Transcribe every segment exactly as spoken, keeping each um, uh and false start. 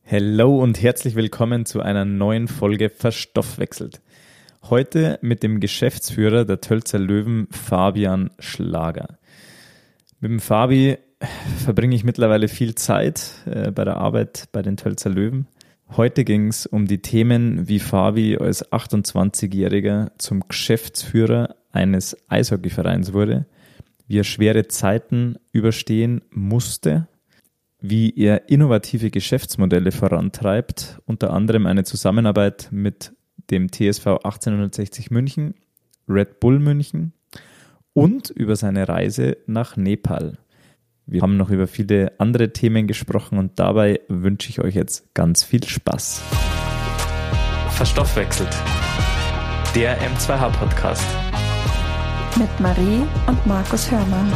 Hello und herzlich willkommen zu einer neuen Folge Verstoffwechselt. Heute mit dem Geschäftsführer der Tölzer Löwen, Fabian Schlager. Mit dem Fabi verbringe ich mittlerweile viel Zeit äh, bei der Arbeit bei den Tölzer Löwen. Heute ging es um die Themen, wie Fabi als achtundzwanzigjähriger zum Geschäftsführer eines Eishockeyvereins wurde, wie er schwere Zeiten überstehen musste, wie er innovative Geschäftsmodelle vorantreibt, unter anderem eine Zusammenarbeit mit dem T S V achtzehnhundertsechzig München, Red Bull München und über seine Reise nach Nepal. Wir haben noch über viele andere Themen gesprochen und dabei wünsche ich euch jetzt ganz viel Spaß. Verstoffwechselt, der M zwei H Podcast. Mit Marie und Markus Hörmann.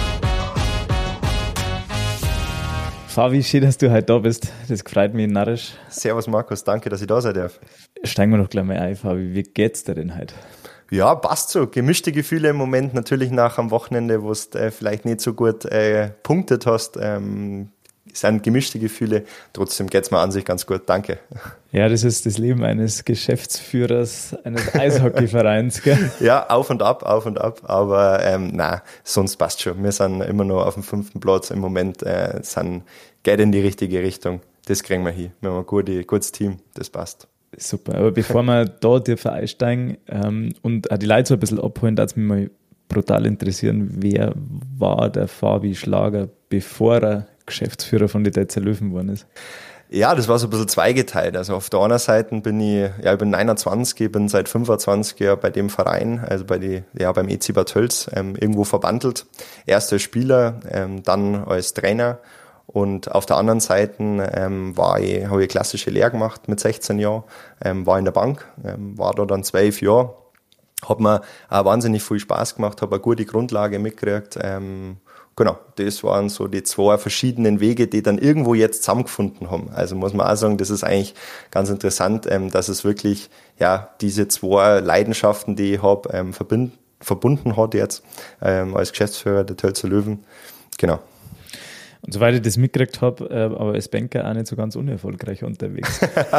Fabi, schön, dass du heute da bist. Das freut mich narrisch. Servus Markus, danke, dass ich da sein darf. Steigen wir doch gleich mal ein, Fabi. Wie geht's dir denn heute? Ja, passt so. Gemischte Gefühle im Moment, natürlich nach am Wochenende, wo du äh, vielleicht nicht so gut äh, punktet hast. Ähm, sind gemischte Gefühle. Trotzdem geht's mir an sich ganz gut, danke. Ja, das ist das Leben eines Geschäftsführers eines Eishockeyvereins, gell? Ja, auf und ab, auf und ab. Aber ähm, na, sonst passt schon. Wir sind immer noch auf dem fünften Platz im Moment. Äh, sind, geht in die richtige Richtung. Das kriegen wir hin. Wir haben ein gute, gutes Team, das passt. Super, aber bevor wir da dir einsteigen ähm, und auch die Leute so ein bisschen abholen, darf es mich mal brutal interessieren, wer war der Fabi Schlager, bevor er Geschäftsführer von den Tölzer Löwen geworden ist? Ja, das war so ein bisschen zweigeteilt. Also auf der einen Seite bin ich, ja, ich bin neunundzwanzig, ich bin seit fünfundzwanzig Jahren bei dem Verein, also bei die, ja, beim E C Bad Tölz, ähm, irgendwo verbandelt. Erst als Spieler, ähm, dann als Trainer. Und auf der anderen Seite ähm, war ich, habe ich klassische Lehre gemacht mit sechzehn Jahren, ähm, war in der Bank, ähm, war da dann zwölf Jahre, hat mir auch wahnsinnig viel Spaß gemacht, habe eine gute Grundlage mitgekriegt. Ähm, genau, das waren so die zwei verschiedenen Wege, die dann irgendwo jetzt zusammengefunden haben. Also muss man auch sagen, das ist eigentlich ganz interessant, ähm, dass es wirklich ja diese zwei Leidenschaften, die ich habe, ähm, verbind, verbunden hat jetzt ähm, als Geschäftsführer der Tölzer Löwen. Genau. Und soweit ich das mitgekriegt habe, äh, aber als Banker auch nicht so ganz unerfolgreich unterwegs.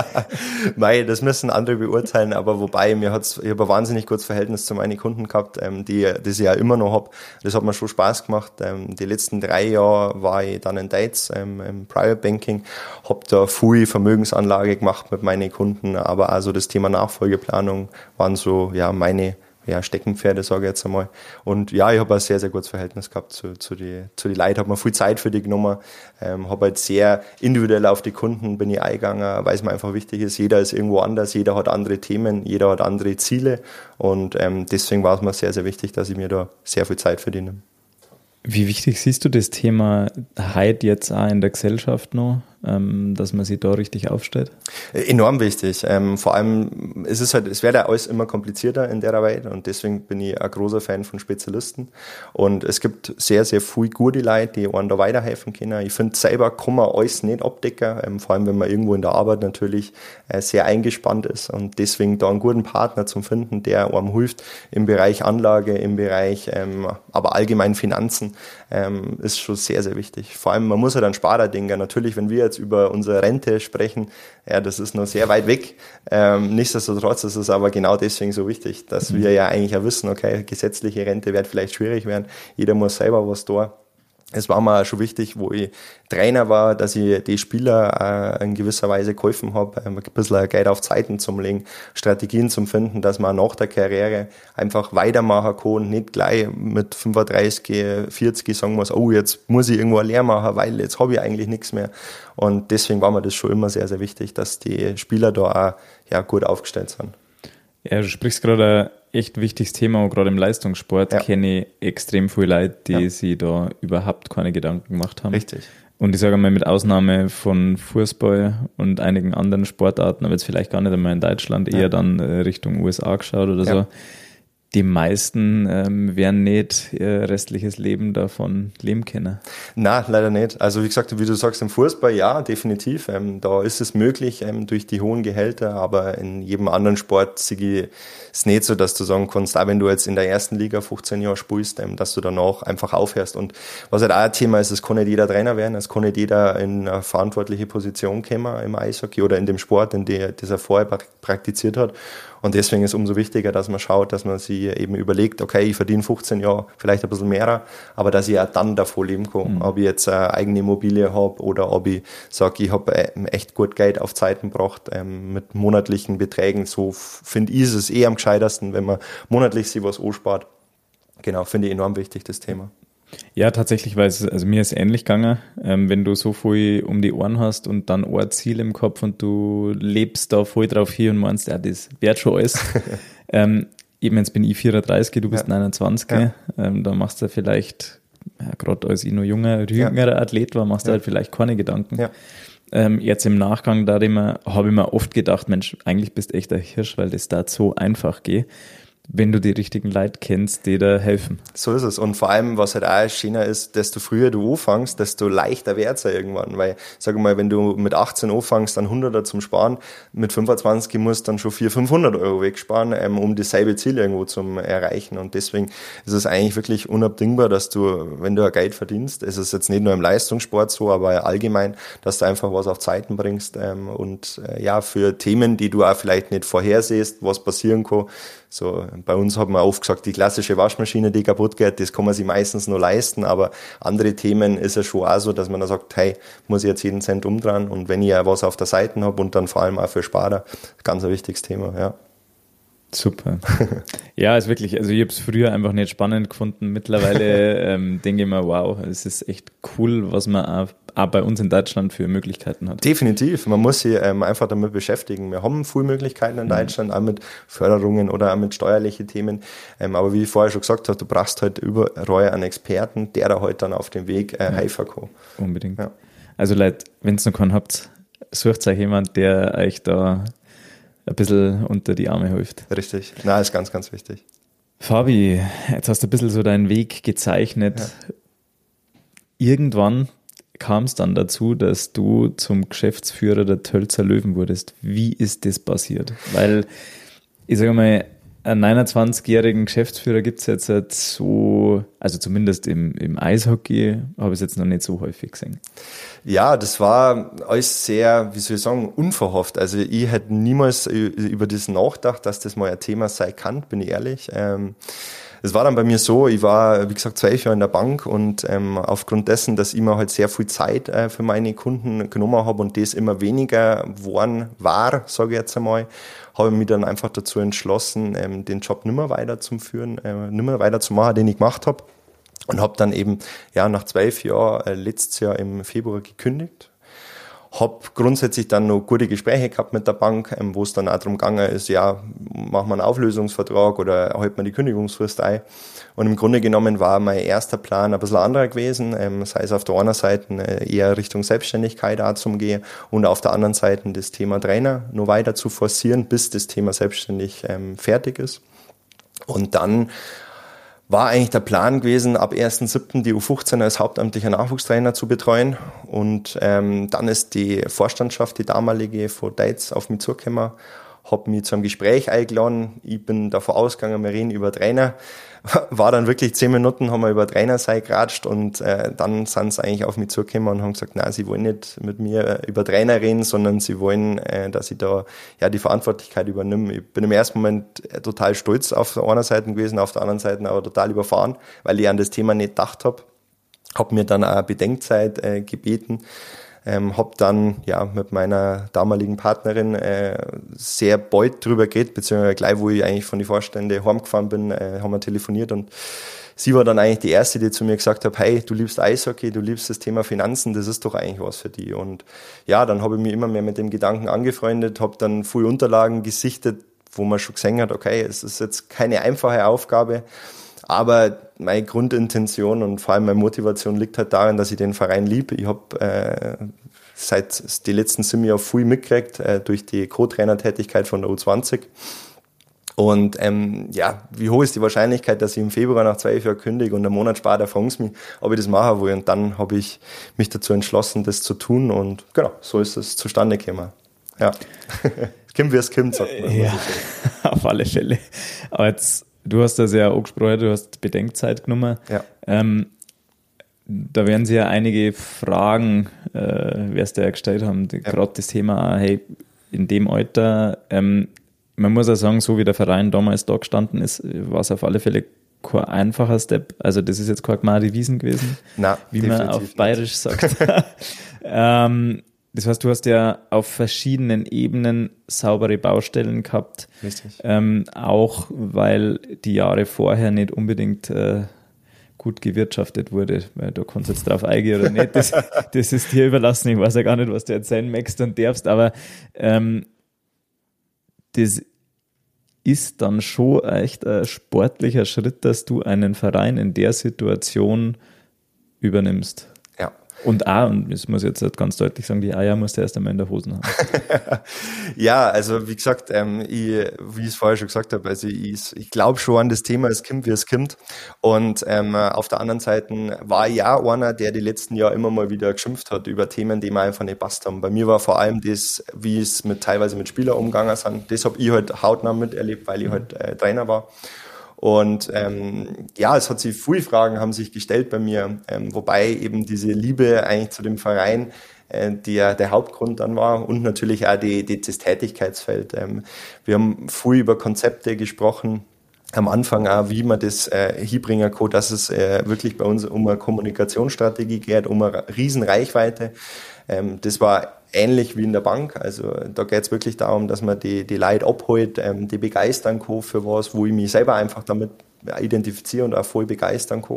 Mei, das müssen andere beurteilen, aber wobei, mir hat's, ich habe ein wahnsinnig gutes Verhältnis zu meinen Kunden gehabt, ähm, die, das ich ja immer noch habe. Das hat mir schon Spaß gemacht. Ähm, die letzten drei Jahre war ich dann in Dates, ähm, im Private Banking, habe da viel Vermögensanlage gemacht mit meinen Kunden, aber also das Thema Nachfolgeplanung waren so, ja, meine ja, Steckenpferde, sage ich jetzt einmal. Und ja, ich habe ein sehr, sehr gutes Verhältnis gehabt zu, zu die, zu die Leuten, habe mir viel Zeit für die genommen, ähm, habe halt sehr individuell auf die Kunden bin ich eingegangen, weil es mir einfach wichtig ist, jeder ist irgendwo anders, jeder hat andere Themen, jeder hat andere Ziele und ähm, deswegen war es mir sehr, sehr wichtig, dass ich mir da sehr viel Zeit für die nehme. Wie wichtig siehst du das Thema heute jetzt auch in der Gesellschaft noch, ähm, dass man sich da richtig aufstellt? Enorm wichtig. Ähm, vor allem ist es halt, es wird ja alles immer komplizierter in der Welt und deswegen bin ich ein großer Fan von Spezialisten. Und es gibt sehr, sehr viele gute Leute, die einem da weiterhelfen können. Ich finde, selber kann man alles nicht abdecken, ähm, vor allem wenn man irgendwo in der Arbeit natürlich äh, sehr eingespannt ist und deswegen da einen guten Partner zum finden, der einem hilft im Bereich Anlage, im Bereich, ähm, aber allgemein Finanzen. Ähm, ist schon sehr, sehr wichtig. Vor allem, man muss ja dann Sparer denken. Natürlich, wenn wir jetzt über unsere Rente sprechen, ja, das ist noch sehr weit weg. Ähm, nichtsdestotrotz ist es aber genau deswegen so wichtig, dass mhm. wir ja eigentlich auch wissen, okay, gesetzliche Rente wird vielleicht schwierig werden. Jeder muss selber was tun. Es war mir auch schon wichtig, wo ich Trainer war, dass ich die Spieler äh, in gewisser Weise geholfen habe, ein bisschen Geld auf Zeiten zum Legen, Strategien zum Finden, dass man nach der Karriere einfach weitermachen kann und nicht gleich mit fünfunddreißig, vierzig sagen muss, oh, jetzt muss ich irgendwo eine Lehre machen, weil jetzt habe ich eigentlich nichts mehr. Und deswegen war mir das schon immer sehr, sehr wichtig, dass die Spieler da auch ja, gut aufgestellt sind. Ja, du sprichst gerade ein echt wichtiges Thema, gerade im Leistungssport ja. kenne ich extrem viele Leute, die ja. sich da überhaupt keine Gedanken gemacht haben. Richtig. Und ich sage mal, mit Ausnahme von Fußball und einigen anderen Sportarten, aber jetzt vielleicht gar nicht einmal in Deutschland, eher ja. dann Richtung U S A geschaut oder ja. so, die meisten ähm, werden nicht ihr restliches Leben davon leben können. Na, leider nicht. Also wie gesagt, wie du sagst, im Fußball, ja, definitiv. Ähm, da ist es möglich ähm, durch die hohen Gehälter, aber in jedem anderen Sport sehe ich es nicht so, dass du sagen kannst, auch wenn du jetzt in der ersten Liga fünfzehn Jahre spielst, ähm, dass du danach einfach aufhörst. Und was halt auch ein Thema ist, es kann nicht jeder Trainer werden, es kann nicht jeder in eine verantwortliche Position kommen im Eishockey oder in dem Sport, in dem er vorher praktiziert hat. Und deswegen ist es umso wichtiger, dass man schaut, dass man sich eben überlegt, okay, ich verdiene fünfzehn Jahre, vielleicht ein bisschen mehr, aber dass ich auch dann davon leben kann. Mhm. Ob ich jetzt eine eigene Immobilie habe oder ob ich sage, ich habe echt gut Geld auf Zeiten gebracht ähm, mit monatlichen Beträgen. So finde ich es eh am gescheitersten, wenn man monatlich sich was anspart. Genau, finde ich enorm wichtig, das Thema. Ja, tatsächlich, weil es, also mir ist ähnlich gegangen, ähm, wenn du so viel um die Ohren hast und dann ein Ziel im Kopf und du lebst da voll drauf hier und meinst, ja, das wird schon alles. ähm, eben jetzt bin ich vierunddreißig, du bist ja. neunundzwanzig, ja. ähm, da machst du vielleicht, ja, gerade als ich noch junger, jüngerer ja. Athlet war, machst du ja. halt vielleicht keine Gedanken. Ja. Ähm, jetzt im Nachgang da habe ich mir oft gedacht, Mensch, eigentlich bist du echt ein Hirsch, weil das da so einfach geht, wenn du die richtigen Leute kennst, die da helfen. So ist es. Und vor allem, was halt auch schöner ist, desto früher du anfängst, desto leichter wird's ja irgendwann. Weil, sag mal, wenn du mit achtzehn anfängst, dann hunderter zum Sparen, mit fünfundzwanzig musst du dann schon vierhundert, fünfhundert Euro wegsparen, ähm, um dasselbe Ziel irgendwo zu erreichen. Und deswegen ist es eigentlich wirklich unabdingbar, dass du, wenn du ein Geld verdienst, es ist jetzt nicht nur im Leistungssport so, aber allgemein, dass du einfach was auf Zeiten bringst ähm, und äh, ja, für Themen, die du auch vielleicht nicht vorhersehst, was passieren kann. So, bei uns hat man oft gesagt, die klassische Waschmaschine, die kaputt geht, das kann man sich meistens nur leisten, aber andere Themen ist es schon auch so, dass man da sagt, hey, muss ich jetzt jeden Cent umdrehen und wenn ich ja was auf der Seite habe und dann vor allem auch für Sparer, ganz ein wichtiges Thema, ja. Super. Ja, ist wirklich, also ich habe es früher einfach nicht spannend gefunden. Mittlerweile ähm, denke ich mir, wow, es ist echt cool, was man auch, auch bei uns in Deutschland für Möglichkeiten hat. Definitiv, man muss sich ähm, einfach damit beschäftigen. Wir haben viele Möglichkeiten in Deutschland, mhm. auch mit Förderungen oder auch mit steuerlichen Themen. Ähm, aber wie ich vorher schon gesagt habe, du brauchst halt überall einen Experten, der da halt dann auf dem Weg äh, ja. helfen kann. Unbedingt. Ja. Also Leute, wenn ihr noch keinen habt, sucht euch jemand, der euch da ein bisschen unter die Arme hilft. Richtig. Na, ist ganz, ganz wichtig. Fabi, jetzt hast du ein bisschen so deinen Weg gezeichnet. Ja. Irgendwann kam es dann dazu, dass du zum Geschäftsführer der Tölzer Löwen wurdest. Wie ist das passiert? Weil, ich sage mal, einen neunundzwanzigjährigen Geschäftsführer gibt es jetzt halt so, also zumindest im, im Eishockey, habe ich es jetzt noch nicht so häufig gesehen. Ja, das war alles sehr, wie soll ich sagen, unverhofft. Also ich hätte niemals über das nachgedacht, dass das mal ein Thema sein kann, bin ich ehrlich. Ähm, Es war dann bei mir so, ich war, wie gesagt, zwölf Jahre in der Bank und ähm, aufgrund dessen, dass ich mir halt sehr viel Zeit äh, für meine Kunden genommen habe und das immer weniger geworden war, sage ich jetzt einmal, habe ich mich dann einfach dazu entschlossen, ähm, den Job nimmer weiter zu führen, äh, nimmer weiter zu machen, den ich gemacht habe. Und habe dann eben ja nach zwölf Jahren äh, letztes Jahr im Februar gekündigt. Hab grundsätzlich dann noch gute Gespräche gehabt mit der Bank, ähm, wo es dann auch darum gegangen ist, ja, machen wir einen Auflösungsvertrag oder halten wir die Kündigungsfrist ein. Und im Grunde genommen war mein erster Plan ein bisschen anderer gewesen, ähm, sei es auf der einen Seite äh, eher Richtung Selbstständigkeit auch zum Gehen und auf der anderen Seite das Thema Trainer noch weiter zu forcieren, bis das Thema selbstständig ähm, fertig ist. Und dann war eigentlich der Plan gewesen, ab ersten siebten die U fünfzehn als hauptamtlicher Nachwuchstrainer zu betreuen. Und ähm, dann ist die Vorstandschaft, die damalige von Deitz, auf mich zugekommen, hat mich zu einem Gespräch eingeladen. Ich bin davon ausgegangen, wir reden über Trainer. War dann wirklich zehn Minuten, haben wir über Trainer sei geratscht und äh, dann sind sie eigentlich auf mich zugekommen und haben gesagt, nein, sie wollen nicht mit mir über Trainer reden, sondern sie wollen, äh, dass ich da ja die Verantwortlichkeit übernehme. Ich bin im ersten Moment äh, total stolz auf der einen Seite gewesen, auf der anderen Seite aber total überfahren, weil ich an das Thema nicht gedacht habe. Habe mir dann auch Bedenkzeit äh, gebeten. Ähm, hab dann ja mit meiner damaligen Partnerin äh, sehr bald drüber geredet, beziehungsweise gleich, wo ich eigentlich von den Vorständen heimgefahren bin, äh, haben wir telefoniert und sie war dann eigentlich die Erste, die zu mir gesagt hat, hey, du liebst Eishockey, du liebst das Thema Finanzen, das ist doch eigentlich was für dich. Und ja, dann habe ich mich immer mehr mit dem Gedanken angefreundet, habe dann viele Unterlagen gesichtet, wo man schon gesehen hat, okay, es ist jetzt keine einfache Aufgabe, aber meine Grundintention und vor allem meine Motivation liegt halt darin, dass ich den Verein liebe. Ich habe äh, seit die letzten sieben Jahre viel mitgekriegt äh, durch die Co-Trainer-Tätigkeit von der U zwanzig Und ähm, ja, wie hoch ist die Wahrscheinlichkeit, dass ich im Februar nach zwei Jahren kündige und einen Monat später fragen sie mich, ob ich das machen will. Und dann habe ich mich dazu entschlossen, das zu tun. Und genau, so ist es zustande gekommen. Ja, es kommt, wie es kommt, sagt man. Ja, auf alle Fälle. Aber jetzt, du hast das ja angesprochen, du hast Bedenkzeit genommen. Ja. Ähm, da werden sich ja einige Fragen, äh, wer es da ja gestellt haben, ja. Gerade das Thema, hey, in dem Alter, ähm, man muss ja sagen, so wie der Verein damals da gestanden ist, war es auf alle Fälle kein einfacher Step. Also das ist jetzt kein Gmadi Wiesen gewesen, Nein, wie man auf Bayerisch sagt. ähm, das heißt, du hast ja auf verschiedenen Ebenen saubere Baustellen gehabt. Richtig. Ähm, auch weil die Jahre vorher nicht unbedingt äh, gut gewirtschaftet wurde, weil du kannst jetzt drauf eingehen oder nicht, das, das ist dir überlassen. Ich weiß ja gar nicht, was du erzählen möchtest und darfst, aber ähm, das ist dann schon echt ein sportlicher Schritt, dass du einen Verein in der Situation übernimmst. Ja. Und auch, und das muss ich jetzt halt ganz deutlich sagen, die Eier musst du erst einmal in der Hosen haben. Ja, also wie gesagt, ähm, ich, wie ich es vorher schon gesagt habe, also ich, ich glaube schon an das Thema, es kommt, wie es kommt. Und ähm, auf der anderen Seite war ich ja einer, der die letzten Jahre immer mal wieder geschimpft hat über Themen, die mir einfach nicht passt haben. Bei mir war vor allem das, wie es mit teilweise mit Spielern umgegangen sind. Das habe ich halt hautnah miterlebt, weil ich halt äh, Trainer war. Und ähm, ja, es hat sich viele Fragen haben sich gestellt bei mir, ähm, wobei eben diese Liebe eigentlich zu dem Verein äh, der, der Hauptgrund dann war und natürlich auch die, die, das Tätigkeitsfeld. Ähm, wir haben viel über Konzepte gesprochen, am Anfang auch, wie man das äh, hinbringen kann, dass es äh, wirklich bei uns um eine Kommunikationsstrategie geht, um eine riesen Reichweite. Ähm, das war ähnlich wie in der Bank. Also da geht es wirklich darum, dass man die, die Leute abholt, ähm, die begeistern kann für was, wo ich mich selber einfach damit identifiziere und auch voll begeistern kann.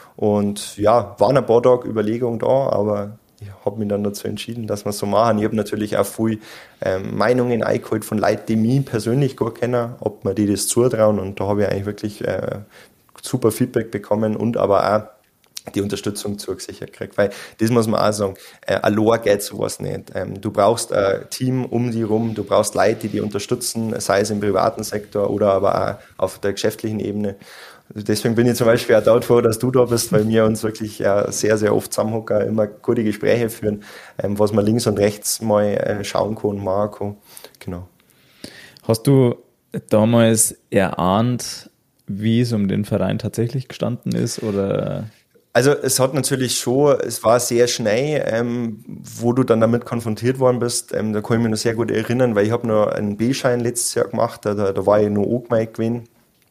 Und ja, waren ein paar Tage Überlegungen da, aber ich habe mich dann dazu entschieden, dass wir es so machen. Ich habe natürlich auch viel ähm, Meinungen eingeholt von Leuten, die mich persönlich gut kennen, ob mir die das zutrauen. Und da habe ich eigentlich wirklich äh, super Feedback bekommen und aber auch die Unterstützung zugesichert gekriegt. Weil das muss man auch sagen, äh, allein geht sowas nicht. Ähm, du brauchst ein Team um dich rum, du brauchst Leute, die dich unterstützen, sei es im privaten Sektor oder aber auch auf der geschäftlichen Ebene. Deswegen bin ich zum Beispiel auch dort froh, dass du da bist, weil wir uns wirklich äh, sehr, sehr oft zusammenhocken, immer gute Gespräche führen, ähm, was man links und rechts mal äh, schauen kann und machen kann. Genau. Hast du damals erahnt, wie es um den Verein tatsächlich gestanden ist, oder? Also es hat natürlich schon, es war sehr schnell, ähm, wo du dann damit konfrontiert worden bist. Ähm, da kann ich mich noch sehr gut erinnern, weil ich habe noch einen B-Schein letztes Jahr gemacht, da, da war ich noch angemeldet gewesen.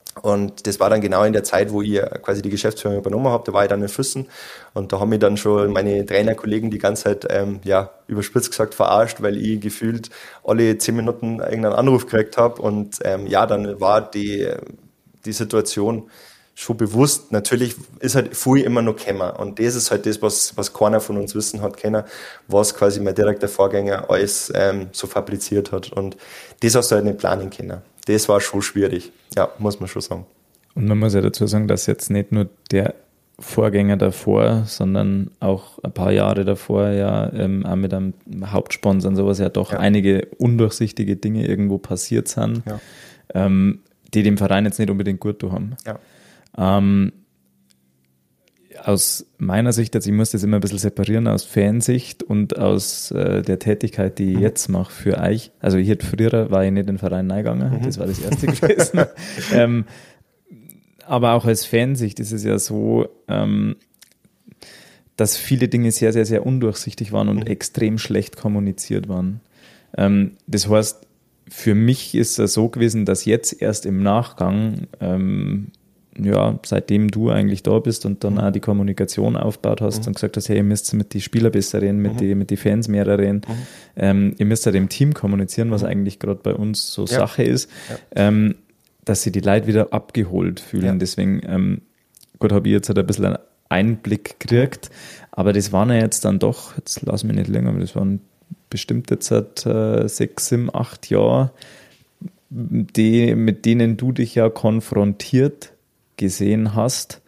Und das war dann genau in der Zeit, wo ich quasi die Geschäftsführung übernommen habe. Da war ich dann in Füssen und da haben mich dann schon meine Trainerkollegen die ganze Zeit, ähm, ja, überspitzt gesagt verarscht, weil ich gefühlt alle zehn Minuten irgendeinen Anruf gekriegt habe. Und ähm, ja, dann war die, die Situation schon bewusst. Natürlich ist halt viel immer noch gekommen. Und das ist halt das, was, was keiner von uns wissen hat können, was quasi mein direkter Vorgänger alles ähm, so fabriziert hat. Und das hast du halt nicht planen können. Das war schon schwierig, ja, muss man schon sagen. Und man muss ja dazu sagen, dass jetzt nicht nur der Vorgänger davor, sondern auch ein paar Jahre davor ja ähm, auch mit einem Hauptsponsor und sowas ja doch ja. einige undurchsichtige Dinge irgendwo passiert sind, ja. ähm, die dem Verein jetzt nicht unbedingt gut haben. Ja. Ähm, aus meiner Sicht, also ich muss das immer ein bisschen separieren aus Fansicht und aus äh, der Tätigkeit, die ich mhm. jetzt mache für euch. Also ich hätte früher, war ich nicht in den Verein reingegangen, mhm. das war das erste gewesen. ähm, aber auch als Fansicht ist es ja so, ähm, dass viele Dinge sehr, sehr, sehr undurchsichtig waren und mhm. extrem schlecht kommuniziert waren. Ähm, das heißt, für mich ist es so gewesen, dass jetzt erst im Nachgang ähm, ja, seitdem du eigentlich da bist und dann mhm. auch die Kommunikation aufgebaut hast mhm. und gesagt hast, hey, ihr müsst mit die Spieler besser reden, mit mhm. die mit die Fans mehr reden, mhm. ähm, ihr müsst ja dem Team kommunizieren, was mhm. eigentlich gerade bei uns so ja. Sache ist, ja. ähm, dass sie die Leute wieder abgeholt fühlen. Ja. Deswegen, ähm, gut, habe ich jetzt halt ein bisschen einen Einblick gekriegt, aber das waren ja jetzt dann doch, jetzt lass mich nicht länger, aber das waren bestimmt jetzt seit äh, sechs, sieben, acht Jahre, die, mit denen du dich ja konfrontiert gesehen hast,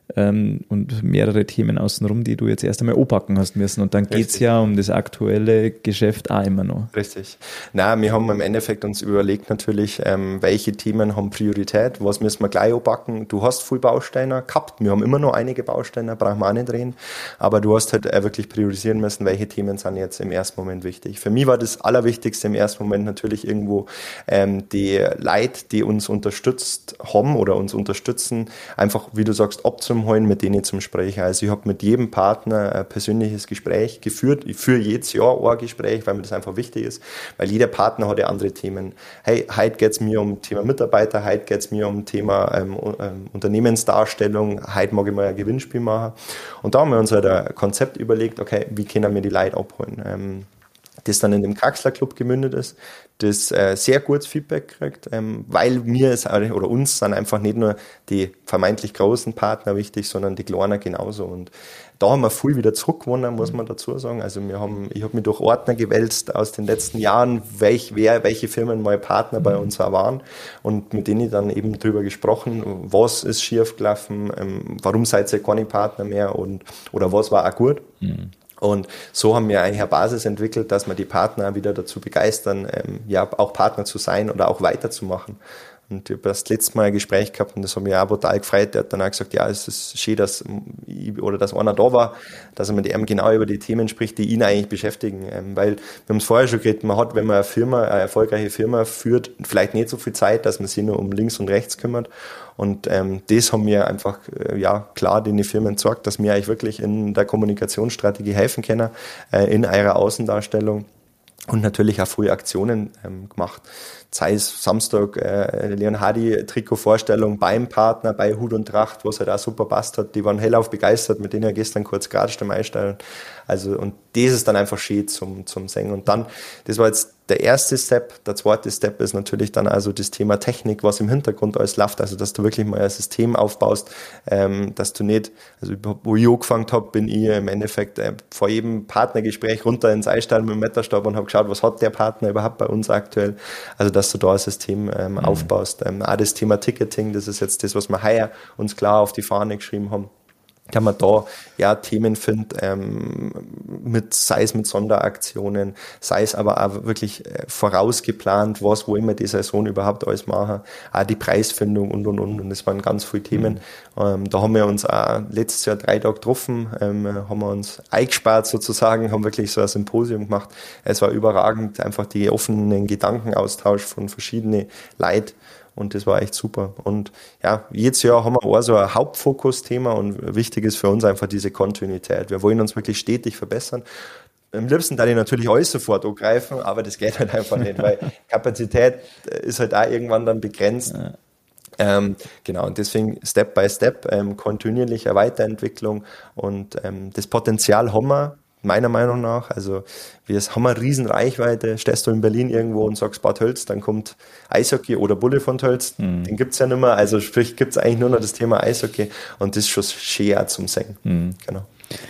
ähm, und mehrere Themen außenrum, die du jetzt erst einmal anpacken hast müssen. Und dann geht es ja um das aktuelle Geschäft auch immer noch. Richtig. Na, wir haben im Endeffekt uns überlegt natürlich, ähm, welche Themen haben Priorität, was müssen wir gleich anpacken. Du hast viel Bausteine gehabt, wir haben immer noch einige Bausteine, brauchen wir auch nicht reden, aber du hast halt äh, wirklich priorisieren müssen, welche Themen sind jetzt im ersten Moment wichtig. Für mich war das Allerwichtigste im ersten Moment natürlich irgendwo ähm, die Leute, die uns unterstützt haben oder uns unterstützen, einfach, wie du sagst, abzuholen, mit denen zum Sprechen. Also ich habe mit jedem Partner ein persönliches Gespräch geführt. Ich führe jedes Jahr ein Gespräch, weil mir das einfach wichtig ist, weil jeder Partner hat ja andere Themen. Hey, heute geht es mir um Thema Mitarbeiter, heute geht es mir um Thema ähm, ähm, Unternehmensdarstellung, heute mag ich mal ein Gewinnspiel machen. Und da haben wir uns halt ein Konzept überlegt, okay, wie können wir die Leute abholen? Ähm, das dann in dem Kraxler Club gemündet ist, das äh, sehr gutes Feedback kriegt, ähm, weil mir es oder uns sind einfach nicht nur die vermeintlich großen Partner wichtig, sondern die kleinen genauso. Und da haben wir viel wieder zurückgewonnen, muss man dazu sagen. Also wir haben, ich habe mich durch Ordner gewälzt aus den letzten Jahren, welch, wer, welche Firmen mal Partner bei uns auch waren und mit denen dann eben drüber gesprochen, was ist schief gelaufen, ähm, warum seid ihr keine Partner mehr und oder was war auch gut. Mhm. Und so haben wir eigentlich eine Basis entwickelt, dass wir die Partner wieder dazu begeistern, ähm, ja auch Partner zu sein oder auch weiterzumachen. Und ich habe das letzte Mal ein Gespräch gehabt und das hat mich auch total gefreut. Der hat dann auch gesagt, ja, es ist schön, dass ich, oder dass einer da war, dass er mit ihm genau über die Themen spricht, die ihn eigentlich beschäftigen. Ähm, weil, wir haben es vorher schon geredet, man hat, wenn man eine Firma, eine erfolgreiche Firma führt, vielleicht nicht so viel Zeit, dass man sich nur um links und rechts kümmert. Und ähm, das haben wir einfach äh, ja klar den Firmen gesagt, dass wir eigentlich wirklich in der Kommunikationsstrategie helfen können, äh, in eurer Außendarstellung und natürlich auch frühe Aktionen ähm, gemacht. Sei es Samstag äh, Leon Hardy Trikotvorstellung beim Partner, bei Hut und Tracht, was halt auch super passt hat. Die waren hellauf begeistert, mit denen ja gestern kurz geratscht am Einstellen. Also, und das ist dann einfach schön zum, zum Singen. Und dann, das war jetzt der erste Step. Der zweite Step ist natürlich dann also das Thema Technik, was im Hintergrund alles läuft. Also, dass du wirklich mal ein System aufbaust, ähm, dass du nicht, also, wo ich angefangen habe, bin ich im Endeffekt äh, vor jedem Partnergespräch runter ins Eisstall mit dem Meterstab und habe geschaut, was hat der Partner überhaupt bei uns aktuell. Also, dass du da ein System ähm, mhm. aufbaust. Ähm, auch das Thema Ticketing, das ist jetzt das, was wir heuer uns klar auf die Fahne geschrieben haben. Kann man da ja Themen finden, ähm, mit, sei es mit Sonderaktionen, sei es aber auch wirklich äh, vorausgeplant, was wollen wir die Saison überhaupt alles machen, auch die Preisfindung und und und und das waren ganz viele Themen. Mhm. Ähm, da haben wir uns auch letztes Jahr drei Tage getroffen, ähm, haben wir uns eingespart sozusagen, haben wirklich so ein Symposium gemacht. Es war überragend, einfach die offenen Gedankenaustausch von verschiedenen Leuten. Und das war echt super. Und ja, jedes Jahr haben wir auch so ein Hauptfokusthema und wichtig ist für uns einfach diese Kontinuität. Wir wollen uns wirklich stetig verbessern. Am liebsten da ich natürlich alles sofort angreifen, aber das geht halt einfach nicht, weil Kapazität ist halt auch irgendwann dann begrenzt. Ja. Ähm, genau, und deswegen Step by Step, ähm, kontinuierliche Weiterentwicklung und ähm, das Potenzial haben wir. Meiner Meinung nach, also wir haben eine riesen Reichweite, stehst du in Berlin irgendwo und sagst Bad Tölz, dann kommt Eishockey oder Bulle von Tölz, mhm. den gibt's ja nicht mehr, also sprich gibt's eigentlich nur noch das Thema Eishockey und das ist schon schön zum Singen. Mhm. Genau.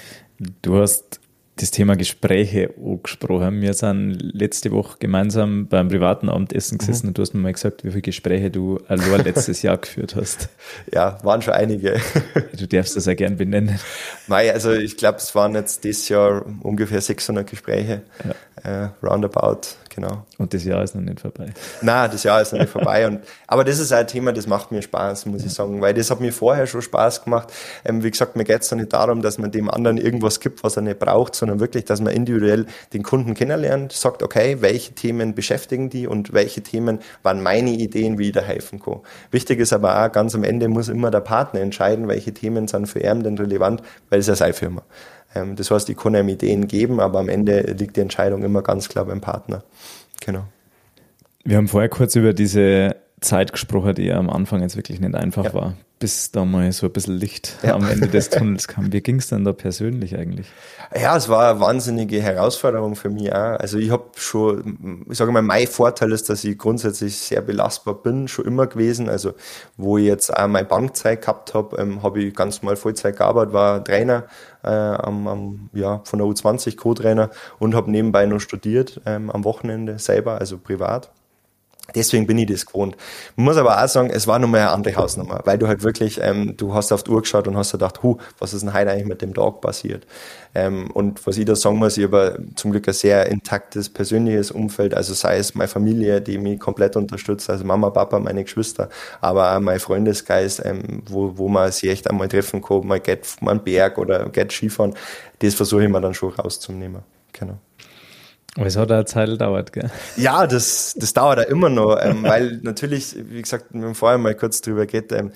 Du hast das Thema Gespräche angesprochen. Wir sind letzte Woche gemeinsam beim privaten Abendessen gesessen mhm. und du hast mir mal gesagt, wie viele Gespräche du allein letztes Jahr geführt hast. Ja, waren schon einige. Du darfst das ja gern benennen. Nein, also ich glaube, es waren jetzt dieses Jahr ungefähr sechshundert Gespräche, ja. äh, roundabout, genau. Und das Jahr ist noch nicht vorbei. Nein, das Jahr ist noch nicht vorbei. Und, aber das ist ein Thema, das macht mir Spaß, muss ja. ich sagen, weil das hat mir vorher schon Spaß gemacht. Ähm, wie gesagt, mir geht es nicht darum, dass man dem anderen irgendwas gibt, was er nicht braucht, sondern wirklich, dass man individuell den Kunden kennenlernt, sagt, okay, welche Themen beschäftigen die und welche Themen waren meine Ideen, wie ich da helfen kann. Wichtig ist aber auch, ganz am Ende muss immer der Partner entscheiden, welche Themen sind für ihn denn relevant, weil es ja seine Firma. Ähm, das heißt, ich kann ihm Ideen geben, aber am Ende liegt die Entscheidung immer ganz klar beim Partner. Genau. Wir haben vorher kurz über diese Zeit gesprochen, die ja am Anfang jetzt wirklich nicht einfach ja. war, bis da mal so ein bisschen Licht ja. am Ende des Tunnels kam. Wie ging es denn da persönlich eigentlich? Ja, es war eine wahnsinnige Herausforderung für mich auch. Also ich habe schon, ich sage mal, mein Vorteil ist, dass ich grundsätzlich sehr belastbar bin, schon immer gewesen. Also wo ich jetzt auch meine Bankzeit gehabt habe, ähm, habe ich ganz normal Vollzeit gearbeitet, war Trainer äh, am, am, ja, von der U zwanzig Co-Trainer und habe nebenbei noch studiert ähm, am Wochenende selber, also privat. Deswegen bin ich das gewohnt. Man muss aber auch sagen, es war nochmal eine andere Hausnummer, weil du halt wirklich, ähm, du hast auf die Uhr geschaut und hast dir gedacht, hu, was ist denn heute eigentlich mit dem Tag passiert? Ähm, und was ich da sagen muss, ich habe zum Glück ein sehr intaktes persönliches Umfeld, also sei es meine Familie, die mich komplett unterstützt, also Mama, Papa, meine Geschwister, aber auch mein Freundeskreis, ähm, wo, wo man sich echt einmal treffen kann, mal geht mal einen Berg oder geht Skifahren, das versuche ich mir dann schon rauszunehmen. Genau. Aber es hat auch eine Zeit gedauert, gell? Ja, das, das dauert auch immer noch, ähm, weil natürlich, wie gesagt, wir haben vorher mal kurz drüber geredet, ähm,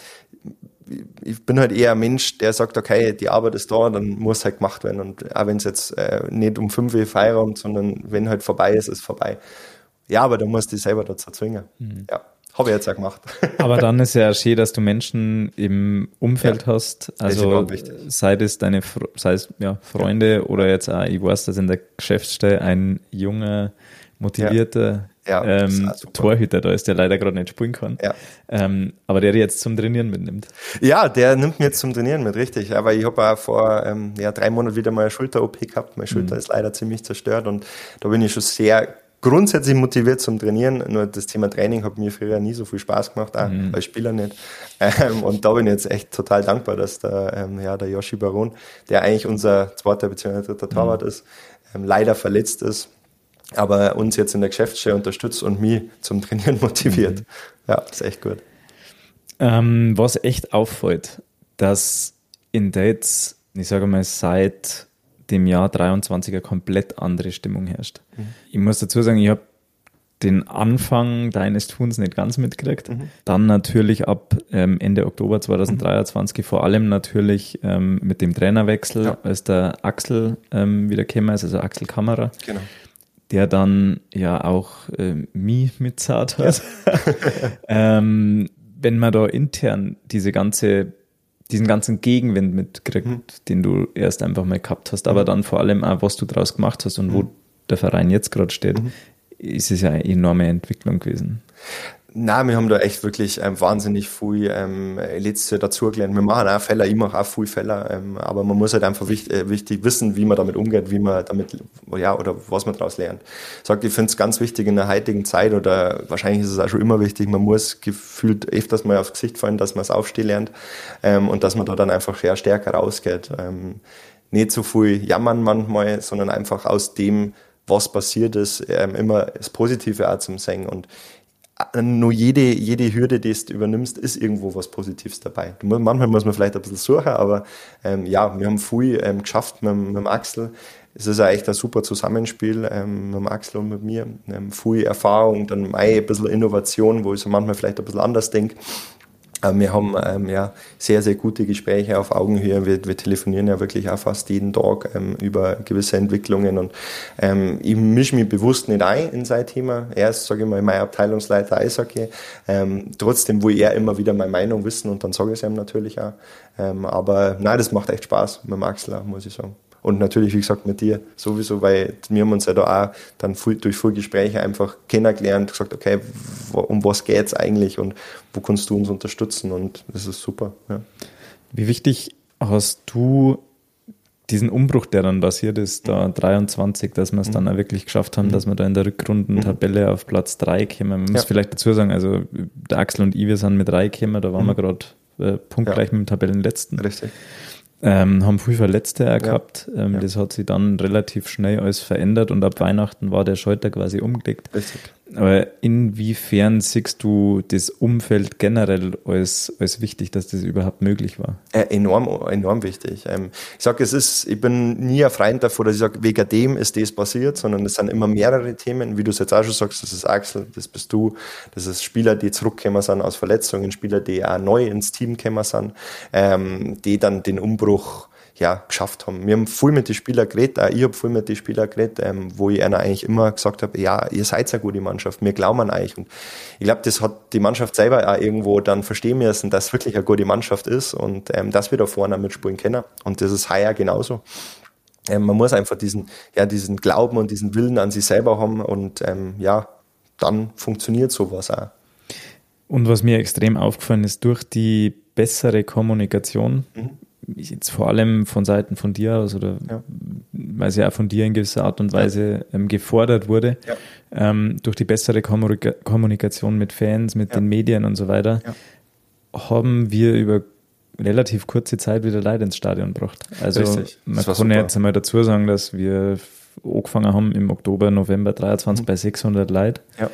ich bin halt eher ein Mensch, der sagt, okay, die Arbeit ist da, dann muss halt gemacht werden. Und auch wenn es jetzt äh, nicht um fünf Uhr Feierabend, sondern wenn halt vorbei ist, ist vorbei. Ja, aber da musst du dich selber dazu zwingen. Mhm. Ja, habe ich jetzt auch gemacht. Aber dann ist ja schön, dass du Menschen im Umfeld ja, hast, also sei es deine, sei es ja, Freunde ja. oder jetzt auch, ich weiß, dass in der Geschäftsstelle ein junger, motivierter ja. Ja, ähm, Torhüter da ist, der leider gerade nicht spielen kann, ja. ähm, aber der jetzt zum Trainieren mitnimmt. Ja, der nimmt mir jetzt zum Trainieren mit, richtig. Aber ich habe auch vor ähm, ja, drei Monaten wieder mal eine Schulter-O P gehabt. Meine Schulter mhm. ist leider ziemlich zerstört und da bin ich schon sehr grundsätzlich motiviert zum Trainieren, nur das Thema Training hat mir früher nie so viel Spaß gemacht, auch mhm. als Spieler nicht. Ähm, und da bin ich jetzt echt total dankbar, dass der, ähm, ja, der Joshi Baron, der eigentlich unser zweiter bzw. dritter Torwart mhm. ist, ähm, leider verletzt ist, aber uns jetzt in der Geschäftsstelle unterstützt und mich zum Trainieren motiviert. Mhm. Ja, ist echt gut. Ähm, was echt auffällt, dass in Dates, ich sage mal, seit dem Jahr dreiundzwanzig eine komplett andere Stimmung herrscht. Mhm. Ich muss dazu sagen, ich habe den Anfang deines Tuns nicht ganz mitgekriegt. Mhm. Dann natürlich ab ähm, Ende Oktober zweitausenddreiundzwanzig, mhm. vor allem natürlich ähm, mit dem Trainerwechsel, ja. als der Axel ähm, wieder gekommen ist, also Axel Kammerer, genau. der dann ja auch ähm, mich mitzahlt hat. Ja. ähm, wenn man da intern diese ganze diesen ganzen Gegenwind mitkriegt, mhm. den du erst einfach mal gehabt hast, aber mhm. dann vor allem auch, was du draus gemacht hast und mhm. wo der Verein jetzt gerade steht, mhm. ist es ja eine enorme Entwicklung gewesen. Nein, wir haben da echt wirklich ähm, wahnsinnig viel ähm, letztes Jahr dazugelernt. Wir machen auch Fehler, ich mache auch viel Fehler, ähm, aber man muss halt einfach wichtig, äh, wichtig wissen, wie man damit umgeht, wie man damit, ja, oder was man daraus lernt. Ich sage, ich finde es ganz wichtig in der heutigen Zeit, oder wahrscheinlich ist es auch schon immer wichtig, man muss gefühlt öfters mal aufs Gesicht fallen, dass man es aufstehen lernt ähm, und dass man da dann einfach ja, stärker rausgeht. Ähm, nicht so viel jammern manchmal, sondern einfach aus dem, was passiert ist, ähm, immer das Positive auch zum Singen. Und nur jede, jede Hürde, die du übernimmst, ist irgendwo was Positives dabei. Manchmal muss man vielleicht ein bisschen suchen, aber ähm, ja, wir haben viel ähm, geschafft mit, mit dem Axel. Es ist eigentlich ein super Zusammenspiel ähm, mit dem Axel und mit mir. Ähm, viel Erfahrung, dann ein bisschen Innovation, wo ich so manchmal vielleicht ein bisschen anders denke. Wir haben ähm, ja sehr, sehr gute Gespräche auf Augenhöhe. Wir, wir telefonieren ja wirklich auch fast jeden Tag ähm, über gewisse Entwicklungen. Und ähm, ich mische mich bewusst nicht ein in sein Thema. Er ist, sage ich mal, mein Abteilungsleiter Eishockey. Ähm, trotzdem will er immer wieder meine Meinung wissen und dann sage ich es ihm natürlich auch. Ähm, aber nein, das macht echt Spaß mit dem Axel auch, muss ich sagen. Und natürlich, wie gesagt, mit dir sowieso, weil wir haben uns ja da auch dann viel, durch viele Gespräche einfach kennengelernt, gesagt, okay, wo, um was geht's eigentlich und wo kannst du uns unterstützen, und das ist super. Ja. Wie wichtig hast du diesen Umbruch, der dann passiert ist, da dreiundzwanzig, dass wir es mhm. dann auch wirklich geschafft haben, mhm. dass wir da in der Rückrundentabelle auf Platz drei kommen. Man muss ja. vielleicht dazu sagen, also der Axel und ich, wir sind mit drei gekommen, da waren mhm. wir gerade äh, punktgleich ja. mit dem Tabellenletzten. Richtig. Ähm, haben viel Verletzte auch gehabt. Ja. Ähm, ja. Das hat sich dann relativ schnell alles verändert und ab Weihnachten war der Schalter quasi umgelegt. Richtig. Aber inwiefern siehst du das Umfeld generell als, als wichtig, dass das überhaupt möglich war? Äh, enorm, enorm wichtig. Ähm, ich sage, es ist, ich bin nie ein Freund davor, dass ich sage, wegen dem ist das passiert, sondern es sind immer mehrere Themen, wie du es jetzt auch schon sagst, das ist Axel, das bist du, das ist Spieler, die zurückgekommen sind aus Verletzungen, Spieler, die auch neu ins Team gekommen sind, ähm, die dann den Umbruch ja, geschafft haben. Wir haben viel mit den Spielern geredet, auch ich habe viel mit den Spielern geredet, ähm, wo ich einer eigentlich immer gesagt habe, ja, ihr seid eine gute Mannschaft, wir glauben an euch. Und ich glaube, das hat die Mannschaft selber auch irgendwo dann verstehen müssen, dass es wirklich eine gute Mannschaft ist und ähm, dass wir da vorne mitspielen können. Und das ist heuer genauso. Ähm, man muss einfach diesen, ja, diesen Glauben und diesen Willen an sich selber haben und ähm, ja, dann funktioniert sowas auch. Und was mir extrem aufgefallen ist, durch die bessere Kommunikation, mhm. jetzt vor allem von Seiten von dir aus oder ja. weil es ja auch von dir in gewisser Art und Weise ja. ähm, gefordert wurde, ja. ähm, durch die bessere Kommunika- Kommunikation mit Fans, mit ja. den Medien und so weiter, ja. haben wir über relativ kurze Zeit wieder Leute ins Stadion gebracht. Also man kann super. Jetzt einmal dazu sagen, dass wir angefangen haben im Oktober, November dreiundzwanzig mhm. bei sechshundert Leuten. Ja.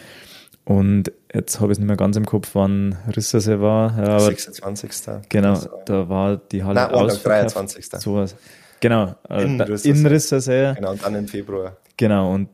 Und jetzt habe ich es nicht mehr ganz im Kopf, wann Rissersee war. Ja, aber sechsundzwanzigsten Genau, da war die Halle Nein, ausverkauft. dreiundzwanzigsten Sowas. Genau, in, da, Rissersee. in Rissersee. Genau, und dann im Februar. Genau, und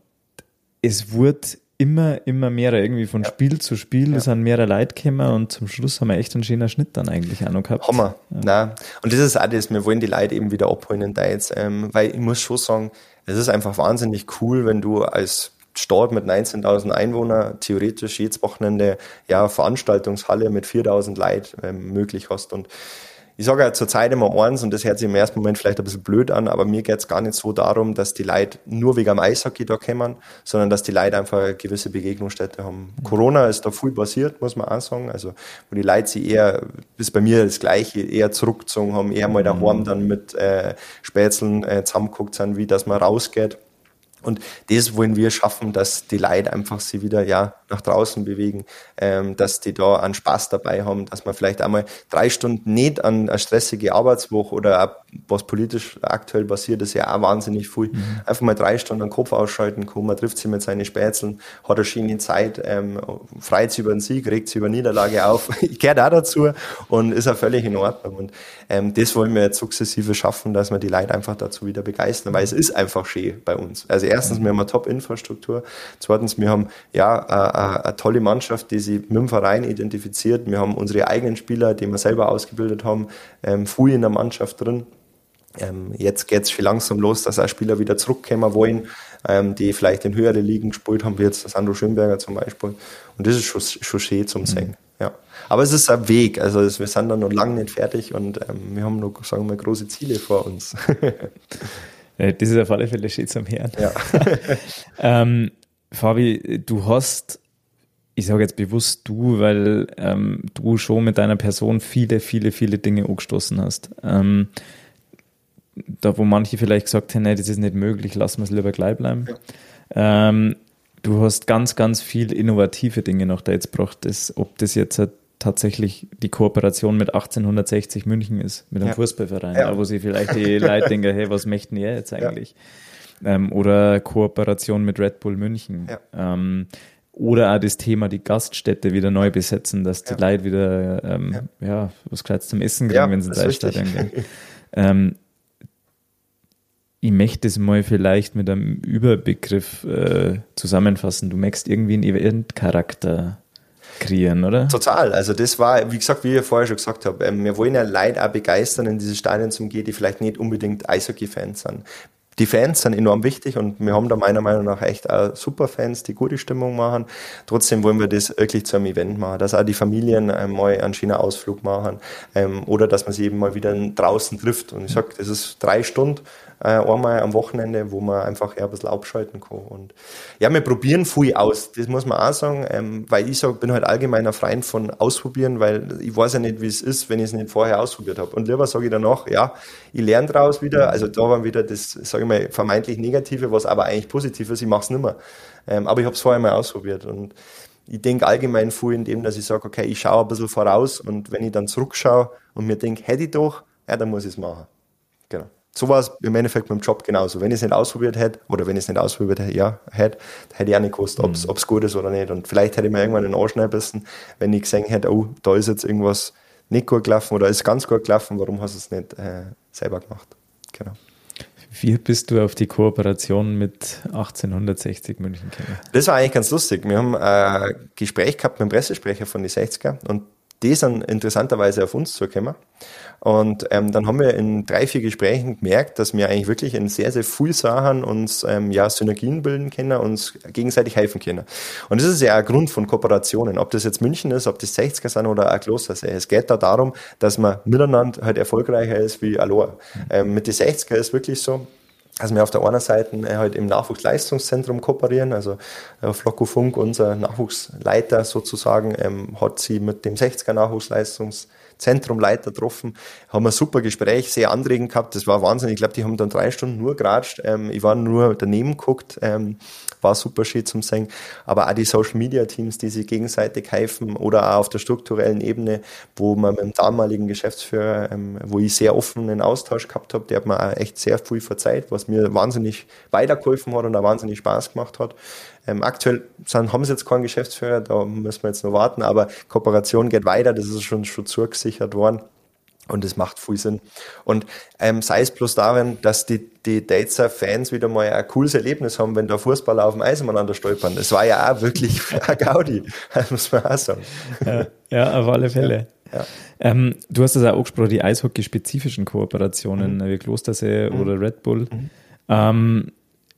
es wurde immer, immer mehr, irgendwie von ja. Spiel zu Spiel, ja. es sind mehrere Leute gekommen und zum Schluss haben wir echt einen schönen Schnitt dann eigentlich auch noch gehabt. Hammer. Ja. Nein. Und das ist auch das, wir wollen die Leute eben wieder abholen in Deiz, ähm, weil ich muss schon sagen, es ist einfach wahnsinnig cool, wenn du als Stadt mit neunzehntausend Einwohnern theoretisch jedes Wochenende ja Veranstaltungshalle mit viertausend Leuten ähm, möglich hast. Und ich sage ja zur Zeit immer eins, und das hört sich im ersten Moment vielleicht ein bisschen blöd an, aber mir geht es gar nicht so darum, dass die Leute nur wegen am Eishockey da kommen, sondern dass die Leute einfach eine gewisse Begegnungsstätte haben. Mhm. Corona ist da viel passiert, muss man auch sagen, also wo die Leute sich eher, das ist bei mir das Gleiche, eher zurückgezogen haben, eher mal daheim dann mit äh, Spätzeln äh, zusammengeguckt sind, wie dass man rausgeht. Und das wollen wir schaffen, dass die Leute einfach sie wieder ja nach draußen bewegen, ähm, dass die da einen Spaß dabei haben, dass man vielleicht einmal drei Stunden nicht an eine stressige Arbeitswoche oder auch, was politisch aktuell passiert, ist ja auch wahnsinnig viel. Mhm. Einfach mal drei Stunden den Kopf ausschalten kann, man trifft sich mit seinen Spätzeln, hat eine schöne Zeit, ähm, freut sich über den Sieg, regt sich über Niederlage auf. Ich gehöre auch dazu und ist auch völlig in Ordnung. Und ähm, das wollen wir jetzt sukzessive schaffen, dass wir die Leute einfach dazu wieder begeistern, weil es ist einfach schön bei uns. Also erstens, wir haben eine Top-Infrastruktur. Zweitens, wir haben ja eine, eine tolle Mannschaft, die sich mit dem Verein identifiziert. Wir haben unsere eigenen Spieler, die wir selber ausgebildet haben, ähm, früh in der Mannschaft drin. Ähm, jetzt geht es schon langsam los, dass auch Spieler wieder zurückkommen wollen, ähm, die vielleicht in höhere Ligen gespielt haben, wie jetzt Sandro Schönberger zum Beispiel. Und das ist schon, schon schön zum Sehen. Mhm. Ja. Aber es ist ein Weg, also wir sind da noch lange nicht fertig und ähm, wir haben noch, sagen wir mal, große Ziele vor uns. Das ist auf alle Fälle schön zum Hören. Ja. ähm, Fabi, du hast, ich sage jetzt bewusst du, weil ähm, du schon mit deiner Person viele, viele, viele Dinge angestoßen hast. Ähm, da, wo manche vielleicht gesagt haben, nee, das ist nicht möglich, lassen wir es lieber gleich bleiben. Ja. Ähm, du hast ganz, ganz viel innovative Dinge noch da jetzt gebracht. Das, ob das jetzt halt tatsächlich die Kooperation mit achtzehnhundertsechzig München ist, mit einem ja. Fußballverein, ja. wo sie vielleicht die Leute denken, hey, was möchten die jetzt eigentlich? Ja. Ähm, oder Kooperation mit Red Bull München. Ja. Ähm, oder auch das Thema, die Gaststätte wieder neu besetzen, dass die ja. Leute wieder ähm, ja. ja, was Gescheites zum Essen kriegen, ja, wenn sie ins Eisstadion gehen. ähm, ich möchte das mal vielleicht mit einem Überbegriff äh, zusammenfassen. Du möchtest irgendwie einen Eventcharakter kreieren, oder? Total. Also das war, wie gesagt, wie ich vorher schon gesagt habe, wir wollen ja Leute auch begeistern, in diese Stadien zu gehen, die vielleicht nicht unbedingt Eishockey-Fans sind. Die Fans sind enorm wichtig und wir haben da meiner Meinung nach echt auch super Fans, die gute Stimmung machen. Trotzdem wollen wir das wirklich zu einem Event machen, dass auch die Familien mal einen schönen Ausflug machen ähm, oder dass man sich eben mal wieder draußen trifft. Und ich sage, das ist drei Stunden äh, einmal am Wochenende, wo man einfach eher ein bisschen abschalten kann. Und ja, wir probieren viel aus, das muss man auch sagen, ähm, weil ich sag, bin halt allgemein ein Freund von Ausprobieren, weil ich weiß ja nicht, wie es ist, wenn ich es nicht vorher ausprobiert habe. Und lieber sage ich danach, ja, ich lerne daraus wieder, also da war wieder das, sage ich mal, vermeintlich Negative, was aber eigentlich positiv ist, ich mache es nicht mehr. Ähm, aber ich habe es vorher mal ausprobiert und ich denke allgemein viel in dem, dass ich sage, okay, ich schaue ein bisschen voraus und wenn ich dann zurückschaue und mir denke, hätte ich doch, ja, dann muss ich es machen. Genau. So war es im Endeffekt mit dem Job genauso. Wenn ich es nicht ausprobiert hätte, oder wenn ich es nicht ausprobiert hätte, ja, hätte, hätte ich auch nicht gewusst, ob es mhm. gut ist oder nicht. Und vielleicht hätte ich mir irgendwann den Arsch schneiden, wenn ich gesehen hätte, oh, da ist jetzt irgendwas nicht gut gelaufen oder ist ganz gut gelaufen, warum hast du es nicht äh, selber gemacht? Genau. Wie bist du auf die Kooperation mit achtzehnhundertsechzig München gekommen? Das war eigentlich ganz lustig. Wir haben ein Gespräch gehabt mit dem Pressesprecher von die sechziger und die sind interessanterweise auf uns zugekommen. Und ähm, dann haben wir in drei, vier Gesprächen gemerkt, dass wir eigentlich wirklich in sehr, sehr viel Sachen uns ähm, ja, Synergien bilden können, uns gegenseitig helfen können. Und das ist ja ein Grund von Kooperationen. Ob das jetzt München ist, ob das sechziger sind oder ein Klostersee. Es geht da darum, dass man miteinander halt erfolgreicher ist wie allein. Ähm, mit den sechziger ist wirklich so, dass wir auf der einen Seite halt im Nachwuchsleistungszentrum kooperieren, also äh, Flocko Funk, unser Nachwuchsleiter sozusagen, ähm, hat sie mit dem sechziger Nachwuchsleistungszentrum Zentrumleiter getroffen, haben ein super Gespräch, sehr anregend gehabt, das war Wahnsinn. Ich glaube, die haben dann drei Stunden nur geratscht. Ähm, ich war nur daneben geguckt, ähm, war super schön zum Singen. Aber auch die Social-Media-Teams, die sich gegenseitig helfen oder auch auf der strukturellen Ebene, wo man mit dem damaligen Geschäftsführer, ähm, wo ich sehr offenen Austausch gehabt habe, der hat mir auch echt sehr viel verzeiht, was mir wahnsinnig weitergeholfen hat und auch wahnsinnig Spaß gemacht hat. Ähm, aktuell sind, haben sie jetzt keinen Geschäftsführer, da müssen wir jetzt noch warten, aber Kooperation geht weiter, das ist schon, schon zugesichert worden. Und das macht viel Sinn. Und ähm, sei es bloß darin, dass die, die Deizer Fans wieder mal ein cooles Erlebnis haben, wenn da Fußballer auf dem Eis miteinander stolpern. Das war ja auch wirklich ein Gaudi, das muss man auch sagen. Ja, ja, auf alle Fälle. Ja. Ja. Ähm, du hast das auch angesprochen, die Eishockey-spezifischen Kooperationen, mhm. wie Klostersee mhm. oder Red Bull. Mhm. Ähm,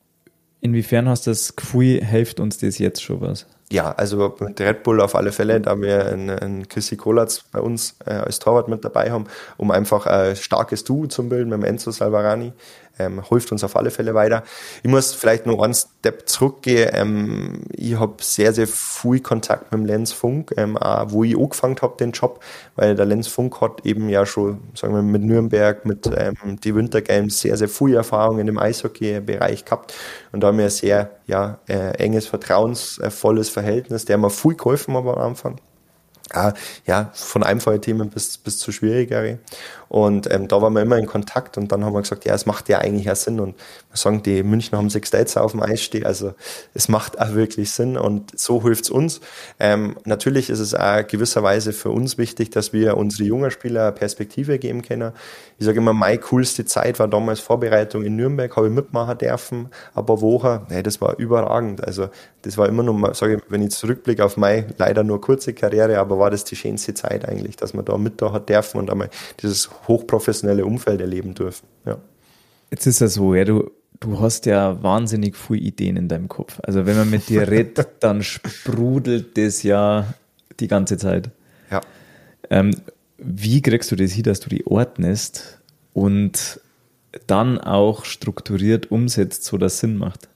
inwiefern hast du das Gefühl, hilft uns das jetzt schon was? Ja, also mit Red Bull auf alle Fälle, da wir einen, einen Chrissy Kolatz bei uns äh, als Torwart mit dabei haben, um einfach ein starkes Duo zu bilden mit dem Enzo Salvarani, ähm, hilft uns auf alle Fälle weiter. Ich muss vielleicht noch einen Step zurückgehen. Ähm, ich habe sehr, sehr viel Kontakt mit dem Lenz Funk, ähm, auch wo ich angefangen habe, den Job, weil der Lenz Funk hat eben ja schon, sagen wir, mit Nürnberg, mit ähm, die Winter Games sehr, sehr viel Erfahrung in dem Eishockey-Bereich gehabt. Und da haben wir ein sehr ja, äh, enges, vertrauensvolles Verhältnis, der mir viel geholfen hat am Anfang. Ah, ja, von einfachen Themen bis, bis zu schwierigere. Und ähm, da waren wir immer in Kontakt und dann haben wir gesagt, ja, es macht ja eigentlich auch Sinn. Und wir sagen, die Münchner haben sechs Deizer auf dem Eis stehen, also es macht auch wirklich Sinn und so hilft's uns. Ähm, natürlich ist es auch gewisserweise für uns wichtig, dass wir unsere jungen Spieler eine Perspektive geben können. Ich sage immer, meine coolste Zeit war damals Vorbereitung in Nürnberg, habe ich mitmachen dürfen, aber Woche, nee, das war überragend. Also das war immer noch, sage ich, wenn ich zurückblicke auf meine leider nur kurze Karriere, aber war das die schönste Zeit eigentlich, dass man da mit da hat dürfen und einmal dieses hochprofessionelle Umfeld erleben dürfen. Ja. Jetzt ist ja so, ja, du, du hast ja wahnsinnig viele Ideen in deinem Kopf. Also wenn man mit dir redet, dann sprudelt das ja die ganze Zeit. Ja. Ähm, wie kriegst du das hin, dass du die ordnest und dann auch strukturiert umsetzt, so dass es Sinn macht?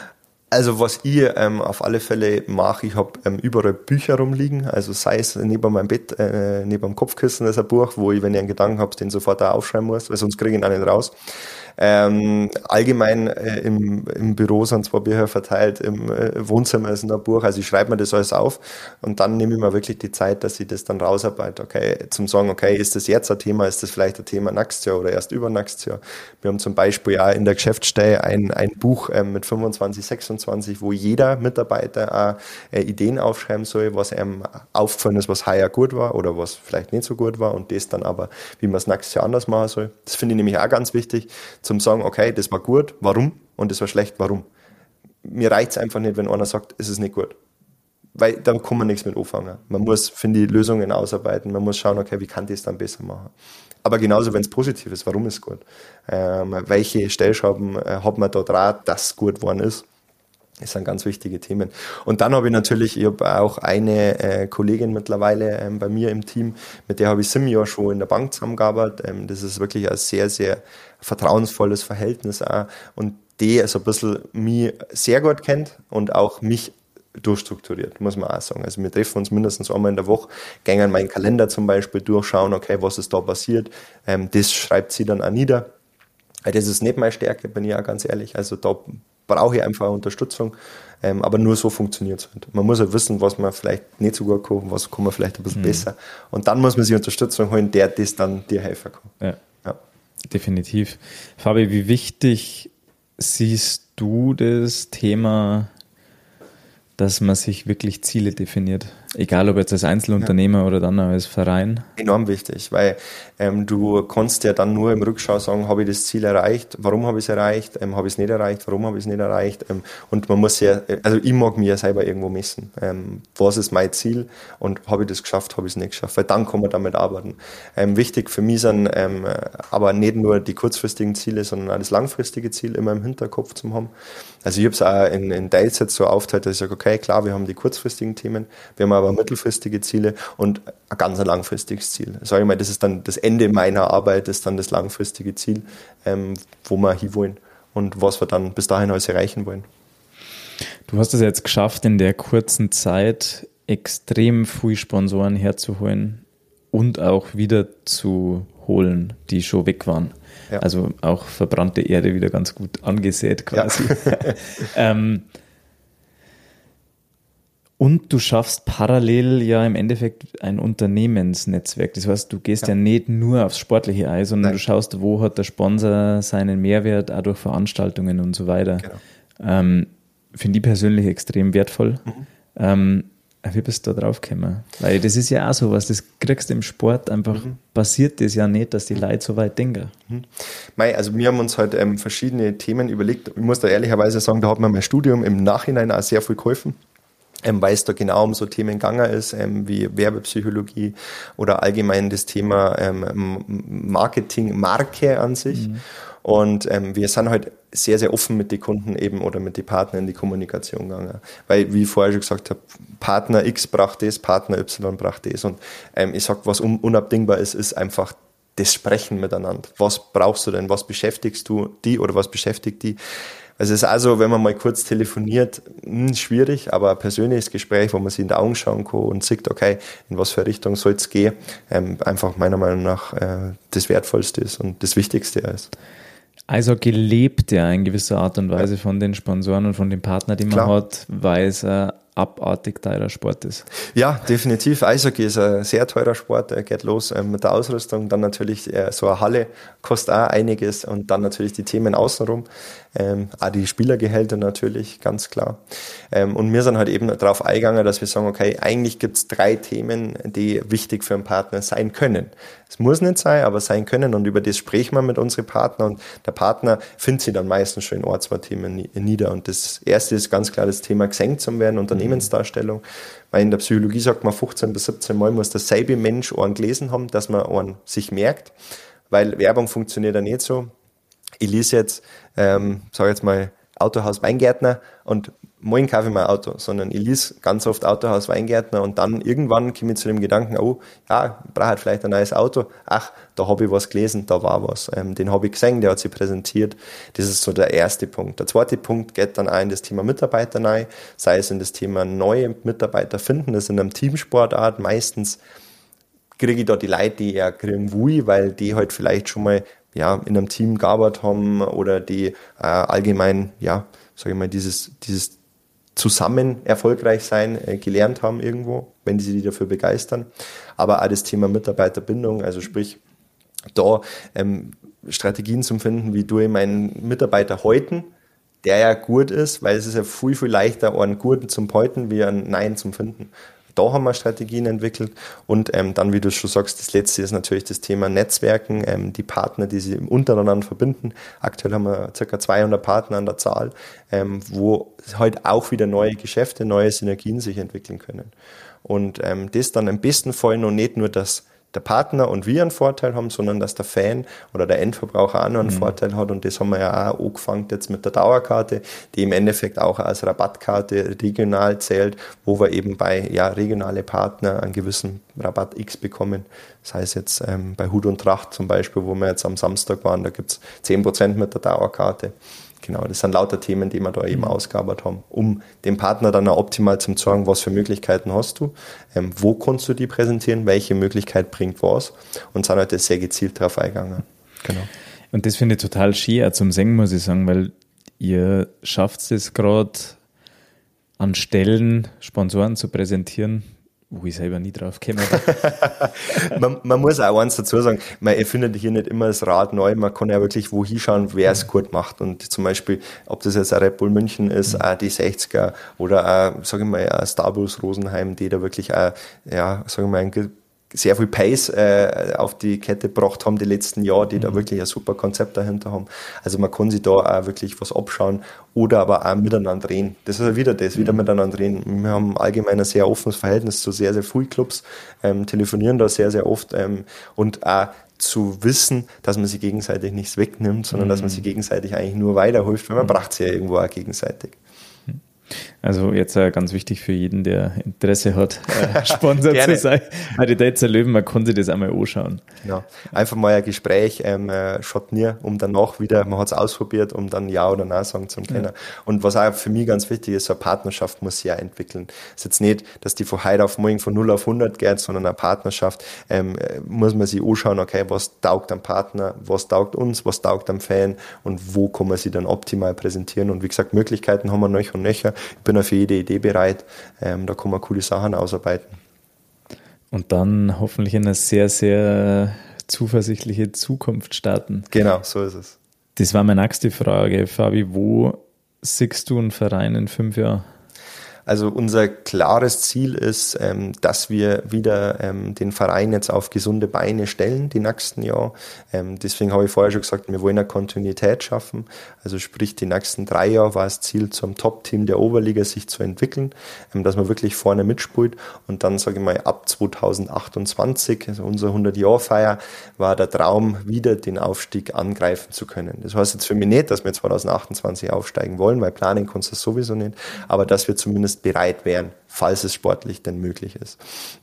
Also was ich ähm, auf alle Fälle mache, ich habe ähm, überall Bücher rumliegen, also sei es neben meinem Bett, äh, neben dem Kopfkissen ist ein Buch, wo ich, wenn ich einen Gedanken habe, den sofort auch aufschreiben muss, weil sonst kriege ich ihn auch nicht raus. Ähm, allgemein äh, im, im Büro sind zwei Bücher verteilt, im äh, Wohnzimmer ist ein Buch, also ich schreibe mir das alles auf und dann nehme ich mir wirklich die Zeit, dass ich das dann rausarbeite, okay, zum sagen, okay, ist das jetzt ein Thema, ist das vielleicht ein Thema nächstes Jahr oder erst übernächstes Jahr. Wir haben zum Beispiel ja in der Geschäftsstelle ein, ein Buch ähm, mit fünfundzwanzig, sechsundzwanzig, wo jeder Mitarbeiter auch äh, Ideen aufschreiben soll, was einem aufgefallen ist, was heuer gut war oder was vielleicht nicht so gut war und das dann aber, wie man es nächstes Jahr anders machen soll. Das finde ich nämlich auch ganz wichtig, zum sagen, okay, das war gut, warum? Und das war schlecht, warum? Mir reicht es einfach nicht, wenn einer sagt, es ist nicht gut. Weil dann kann man nichts mit anfangen. Man muss, finde ich, Lösungen ausarbeiten. Man muss schauen, okay, wie kann das dann besser machen? Aber genauso, wenn es positiv ist, warum ist es gut? Ähm, welche Stellschrauben äh, hat man da dran, dass es gut geworden ist? Das sind ganz wichtige Themen. Und dann habe ich natürlich, ich habe auch eine äh, Kollegin mittlerweile ähm, bei mir im Team, mit der habe ich sieben Jahre schon in der Bank zusammengearbeitet. Ähm, das ist wirklich ein sehr, sehr vertrauensvolles Verhältnis auch. Und die so ein bisschen mich sehr gut kennt und auch mich durchstrukturiert, muss man auch sagen. Also wir treffen uns mindestens einmal in der Woche, gehen meinen Kalender zum Beispiel durchschauen, okay, was ist da passiert. Ähm, das schreibt sie dann auch nieder. Das ist nicht meine Stärke, bin ich auch ganz ehrlich. Also da brauche ich einfach Unterstützung, ähm, aber nur so funktioniert es halt. Man muss halt wissen, was man vielleicht nicht so gut kann, was kann man vielleicht ein bisschen mhm. besser. Und dann muss man sich Unterstützung holen, der das dann dir helfen kann. Ja, ja. Definitiv. Fabi, wie wichtig siehst du das Thema, dass man sich wirklich Ziele definiert? Egal, ob jetzt als Einzelunternehmer ja. oder dann als Verein. Enorm wichtig, weil ähm, du kannst ja dann nur im Rückschau sagen, habe ich das Ziel erreicht, warum habe ich es erreicht, ähm, habe ich es nicht erreicht, warum habe ich es nicht erreicht. Ähm, und man muss ja, also ich mag mir ja selber irgendwo messen. Ähm, was ist mein Ziel und habe ich das geschafft, habe ich es nicht geschafft, weil dann kann man damit arbeiten. Ähm, wichtig für mich sind ähm, aber nicht nur die kurzfristigen Ziele, sondern auch das langfristige Ziel immer im Hinterkopf zu haben. Also ich habe es auch in, in Teils jetzt so aufgeteilt, dass ich sage, okay, klar, wir haben die kurzfristigen Themen, wir haben aber mittelfristige Ziele und ein ganz langfristiges Ziel. Sag ich mal, das ist dann das Ende meiner Arbeit, das ist dann das langfristige Ziel, ähm, wo wir hinwollen und was wir dann bis dahin alles erreichen wollen. Du hast es jetzt geschafft, in der kurzen Zeit extrem viele Sponsoren herzuholen. und auch wieder zu holen, die schon weg waren. Ja. Also auch verbrannte Erde wieder ganz gut angesät quasi. Ja. ähm, und du schaffst parallel ja im Endeffekt ein Unternehmensnetzwerk. Das heißt, du gehst ja, ja nicht nur aufs Sportliche ein, sondern Nein. du schaust, wo hat der Sponsor seinen Mehrwert, auch durch Veranstaltungen und so weiter. Genau. Ähm, finde ich persönlich extrem wertvoll. Mhm. Ähm, wie bist du da drauf gekommen? Weil das ist ja auch sowas, das kriegst du im Sport einfach, mhm. passiert das ja nicht, dass die Leute so weit denken. Mhm. Mei, also wir haben uns halt ähm, verschiedene Themen überlegt. Ich muss da ehrlicherweise sagen, da hat mir mein Studium im Nachhinein auch sehr viel geholfen. Ähm, weil es da genau um so Themen gegangen ist, ähm, wie Werbepsychologie oder allgemein das Thema ähm, Marketing, Marke an sich. Mhm. Und ähm, wir sind halt sehr, sehr offen mit den Kunden eben oder mit den Partnern in die Kommunikation gegangen. Weil, wie ich vorher schon gesagt habe, Partner X braucht das, Partner Y braucht das. Und ähm, ich sag, was un- unabdingbar ist, ist einfach das Sprechen miteinander. Was brauchst du denn? Was beschäftigst du die oder was beschäftigt die? Also es ist also, wenn man mal kurz telefoniert, mh, schwierig, aber ein persönliches Gespräch, wo man sich in die Augen schauen kann und sieht, okay, in was für Richtung soll es gehen, ähm, einfach meiner Meinung nach äh, das Wertvollste ist und das Wichtigste ist. Eishockey lebt ja in gewisser Art und Weise von den Sponsoren und von den Partnern, die man Klar. hat, weil es ein abartig teurer Sport ist. Ja, definitiv. Eishockey ist ein sehr teurer Sport. Er geht los äh, mit der Ausrüstung. Dann natürlich äh, so eine Halle kostet auch einiges und dann natürlich die Themen außenrum. Ähm, auch die Spielergehälter natürlich, ganz klar. Ähm, und wir sind halt eben darauf eingegangen, dass wir sagen, okay, eigentlich gibt es drei Themen, die wichtig für einen Partner sein können. Es muss nicht sein, aber sein können und über das sprechen wir mit unseren Partnern und der Partner findet sie dann meistens schon in ein, zwei Themen nieder. Und das erste ist ganz klar das Thema gesenkt zu werden, Unternehmensdarstellung. Weil in der Psychologie sagt man, fünfzehn bis siebzehn Mal muss derselbe Mensch einen gelesen haben, dass man einen sich merkt, weil Werbung funktioniert ja nicht so. Ich lese jetzt, ähm, sage jetzt mal, Autohaus Weingärtner und morgen kaufe ich mein Auto, sondern ich lese ganz oft Autohaus Weingärtner und dann irgendwann komme ich zu dem Gedanken, oh, ja, ich brauche halt vielleicht ein neues Auto. Ach, da habe ich was gelesen, da war was. Ähm, den habe ich gesehen, der hat sich präsentiert. Das ist so der erste Punkt. Der zweite Punkt geht dann auch in das Thema Mitarbeiter rein, sei es in das Thema neue Mitarbeiter finden, das ist in einem Teamsportart meistens kriege ich da die Leute, die eher kriegen will, weil die halt vielleicht schon mal ja, in einem Team gearbeitet haben oder die äh, allgemein, ja, sage ich mal, dieses, dieses zusammen erfolgreich sein äh, gelernt haben irgendwo, wenn die sich dafür begeistern. Aber auch das Thema Mitarbeiterbindung, also sprich, da ähm, Strategien zum Finden, wie tue ich meinen Mitarbeiter häuten, der ja gut ist, weil es ist ja viel, viel leichter, einen Guten zum Häuten, wie einen Nein zum Finden. Da haben wir Strategien entwickelt und ähm, dann, wie du schon sagst, das letzte ist natürlich das Thema Netzwerken, ähm, die Partner, die sich untereinander verbinden. Aktuell haben wir ca. zweihundert Partner an der Zahl, ähm, wo halt auch wieder neue Geschäfte, neue Synergien sich entwickeln können. Und ähm, das dann im besten Fall noch nicht nur das der Partner und wir einen Vorteil haben, sondern dass der Fan oder der Endverbraucher auch noch einen mhm. Vorteil hat. Und das haben wir ja auch angefangen jetzt mit der Dauerkarte, die im Endeffekt auch als Rabattkarte regional zählt, wo wir eben bei ja, regionale Partner einen gewissen Rabatt X bekommen. Das heißt jetzt ähm, bei Hut und Tracht zum Beispiel, wo wir jetzt am Samstag waren, da gibt's zehn Prozent mit der Dauerkarte. Genau, das sind lauter Themen, die wir da eben mhm. ausgearbeitet haben, um dem Partner dann auch optimal zu sagen, was für Möglichkeiten hast du, ähm, wo kannst du die präsentieren, welche Möglichkeit bringt was und sind halt sehr gezielt darauf eingegangen. Genau. Und das finde ich total schön, auch zum Singen, muss ich sagen, weil ihr schafft es gerade an Stellen, Sponsoren zu präsentieren, wo ich selber nie drauf käme. man, man muss auch eins dazu sagen, man erfindet hier nicht immer das Rad neu, man kann ja wirklich wo hinschauen, wer es gut macht. Und zum Beispiel, ob das jetzt ein Red Bull München ist, mhm. auch die sechziger oder auch, sag ich mal, ein Starbus Rosenheim, die da wirklich auch, ja, sag ich mal, ein sehr viel Pace äh, auf die Kette gebracht haben die letzten Jahre, die mhm. da wirklich ein super Konzept dahinter haben. Also man kann sich da auch wirklich was abschauen oder aber auch miteinander reden. Das ist ja wieder das, wieder mhm. miteinander reden. Wir haben allgemein ein sehr offenes Verhältnis zu sehr, sehr vielen Clubs, ähm, telefonieren da sehr, sehr oft ähm, und auch zu wissen, dass man sich gegenseitig nichts wegnimmt, sondern mhm. dass man sich gegenseitig eigentlich nur weiterhilft, weil man mhm. braucht es ja irgendwo auch gegenseitig. Also jetzt äh, ganz wichtig für jeden, der Interesse hat, äh, Sponsor zu sein. Bei die Tölzer Löwen, man kann sich das einmal anschauen. Genau. Einfach mal ein Gespräch, ähm, schotnieren, um danach wieder, man hat es ausprobiert, um dann Ja oder Nein sagen zu können. Ja. Und was auch für mich ganz wichtig ist, so eine Partnerschaft muss sich ja entwickeln. Es ist jetzt nicht, dass die von heute auf morgen von null auf hundert geht, sondern eine Partnerschaft, ähm, muss man sich anschauen, okay, was taugt am Partner, was taugt uns, was taugt am Fan und wo kann man sich dann optimal präsentieren. Und wie gesagt, Möglichkeiten haben wir noch und nöcher. Ich bin auch für jede Idee bereit. Ähm, da kann man coole Sachen ausarbeiten. Und dann hoffentlich in eine sehr, sehr zuversichtliche Zukunft starten. Genau, so ist es. Das war meine nächste Frage, Fabi. Wo siehst du einen Verein in fünf Jahren? Also unser klares Ziel ist, ähm, dass wir wieder ähm, den Verein jetzt auf gesunde Beine stellen, die nächsten Jahre. Ähm, deswegen habe ich vorher schon gesagt, wir wollen eine Kontinuität schaffen. Also sprich, die nächsten drei Jahre war das Ziel, zum Top-Team der Oberliga sich zu entwickeln, ähm, dass man wirklich vorne mitspielt. Und dann, sage ich mal, ab zweitausendachtundzwanzig, also unsere hundert-Jahr-Feier, war der Traum, wieder den Aufstieg angreifen zu können. Das heißt jetzt für mich nicht, dass wir zweitausendachtundzwanzig aufsteigen wollen, weil planen kannst du das sowieso nicht, aber dass wir zumindest bereit wären, falls es sportlich denn möglich ist.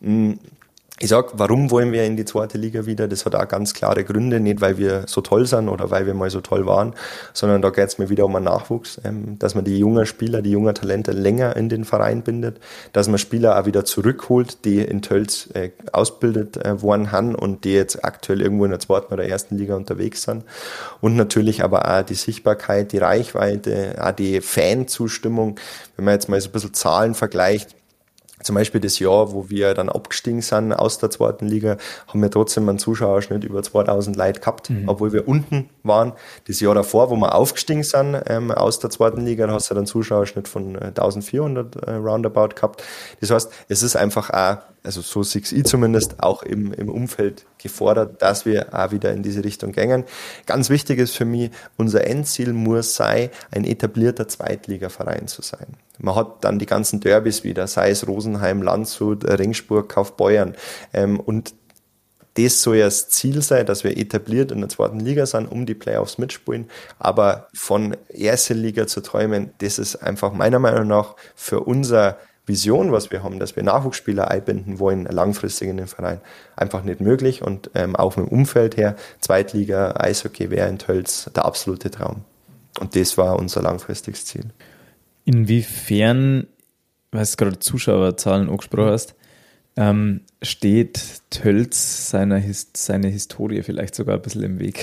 Ich sag, warum wollen wir in die zweite Liga wieder? Das hat auch ganz klare Gründe, nicht weil wir so toll sind oder weil wir mal so toll waren, sondern da geht es mir wieder um einen Nachwuchs, dass man die jungen Spieler, die jungen Talente länger in den Verein bindet, dass man Spieler auch wieder zurückholt, die in Tölz äh, ausgebildet äh, worden haben und die jetzt aktuell irgendwo in der zweiten oder ersten Liga unterwegs sind. Und natürlich aber auch die Sichtbarkeit, die Reichweite, auch die Fanzustimmung. Wenn man jetzt mal so ein bisschen Zahlen vergleicht, zum Beispiel das Jahr, wo wir dann abgestiegen sind aus der zweiten Liga, haben wir trotzdem einen Zuschauerschnitt über zweitausend Leute gehabt, mhm. obwohl wir unten waren. Das Jahr davor, wo wir aufgestiegen sind ähm, aus der zweiten Liga, da hast du einen Zuschauerschnitt von äh, eintausendvierhundert äh, roundabout gehabt. Das heißt, es ist einfach auch, also so sehe ich zumindest, auch im, im Umfeld gefordert, dass wir auch wieder in diese Richtung gehen. Ganz wichtig ist für mich, unser Endziel muss sein, ein etablierter Zweitligaverein zu sein. Man hat dann die ganzen Derbys wieder, sei es Rosenheim, Landshut, Ringsburg, Kaufbeuern. Ähm, und das soll ja das Ziel sein, dass wir etabliert in der zweiten Liga sind, um die Playoffs mitspielen. Aber von erster Liga zu träumen, das ist einfach meiner Meinung nach für unser Vision, was wir haben, dass wir Nachwuchsspieler einbinden wollen, langfristig in den Verein, einfach nicht möglich. Und ähm, auch im Umfeld her, Zweitliga, Eishockey wäre in Tölz der absolute Traum. Und das war unser langfristiges Ziel. Inwiefern, weil du gerade Zuschauerzahlen angesprochen hast, ähm, steht Tölz seiner His- seine Historie vielleicht sogar ein bisschen im Weg?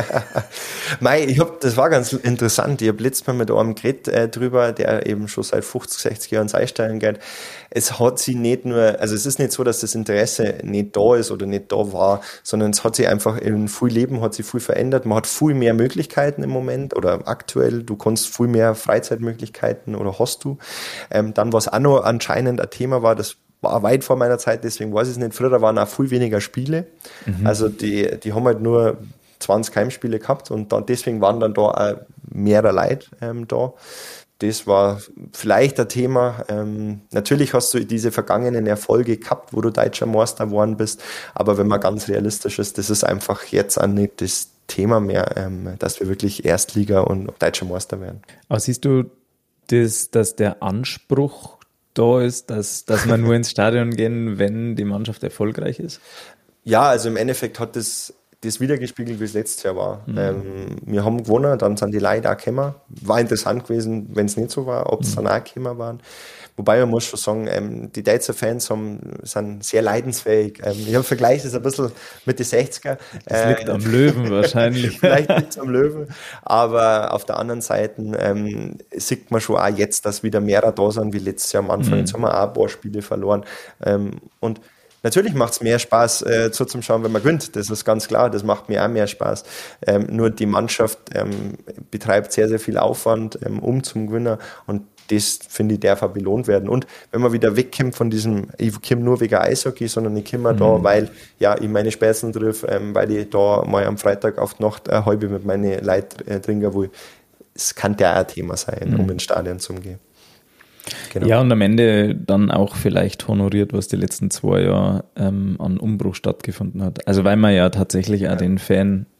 Mei, ich hab, das war ganz interessant. Ich habe letztes Mal mit einem geredet äh, drüber, der eben schon seit fünfzig, sechzig Jahren Eissteigen geht. Es hat sie nicht nur, also es ist nicht so, dass das Interesse nicht da ist oder nicht da war, sondern es hat sich einfach in viel Leben hat sich viel verändert. Man hat viel mehr Möglichkeiten im Moment oder aktuell. Du kannst viel mehr Freizeitmöglichkeiten oder hast du. Ähm, dann, was auch noch anscheinend ein Thema war, das war weit vor meiner Zeit, deswegen weiß ich es nicht. Früher waren auch viel weniger Spiele. Mhm. Also die, die haben halt nur zwanzig Heimspiele gehabt und dann, deswegen waren dann da auch mehrere Leute ähm, da. Das war vielleicht ein Thema. Ähm, natürlich hast du diese vergangenen Erfolge gehabt, wo du deutscher Meister geworden bist, aber wenn man ganz realistisch ist, das ist einfach jetzt auch nicht das Thema mehr, ähm, dass wir wirklich Erstliga und deutscher Meister werden. Aber siehst du, das, dass der Anspruch da ist, dass, dass man nur ins Stadion gehen, wenn die Mannschaft erfolgreich ist? Ja, also im Endeffekt hat das, das wiedergespiegelt, wie es letztes Jahr war. Mhm. Ähm, wir haben gewonnen, dann sind die Leute auch gekommen. War interessant gewesen, wenn es nicht so war, ob es mhm. dann auch gekommen waren. Wobei man muss schon sagen, ähm, die Deutzer Fans haben, sind sehr leidensfähig. Ähm, ich habe vergleicht das ein bisschen mit den sechziger. Das äh, liegt am Löwen wahrscheinlich. Vielleicht liegt es am Löwen, aber auf der anderen Seite ähm, sieht man schon auch jetzt, dass wieder mehr da sind wie letztes Jahr am Anfang. Mhm. Jetzt haben wir auch ein paar Spiele verloren. Ähm, und natürlich macht es mehr Spaß äh, zuzuschauen, wenn man gewinnt. Das ist ganz klar, das macht mir auch mehr Spaß. Ähm, nur die Mannschaft ähm, betreibt sehr, sehr viel Aufwand, ähm, um zum Gewinner, und das, finde ich, darf auch belohnt werden. Und wenn man wieder wegkommt von diesem, ich komme nur wegen Eishockey, sondern ich komme mhm. da, weil ja, ich meine Spätzle triff, ähm, weil ich da mal am Freitag auf die Nacht eine halbe mit meinen Leuten äh, trinken will. Es kann ja auch ein Thema sein, mhm. um ins Stadion zu gehen. Genau. Ja, und am Ende dann auch vielleicht honoriert, was die letzten zwei Jahre ähm, an Umbruch stattgefunden hat. Also weil man ja tatsächlich auch ja. den Fan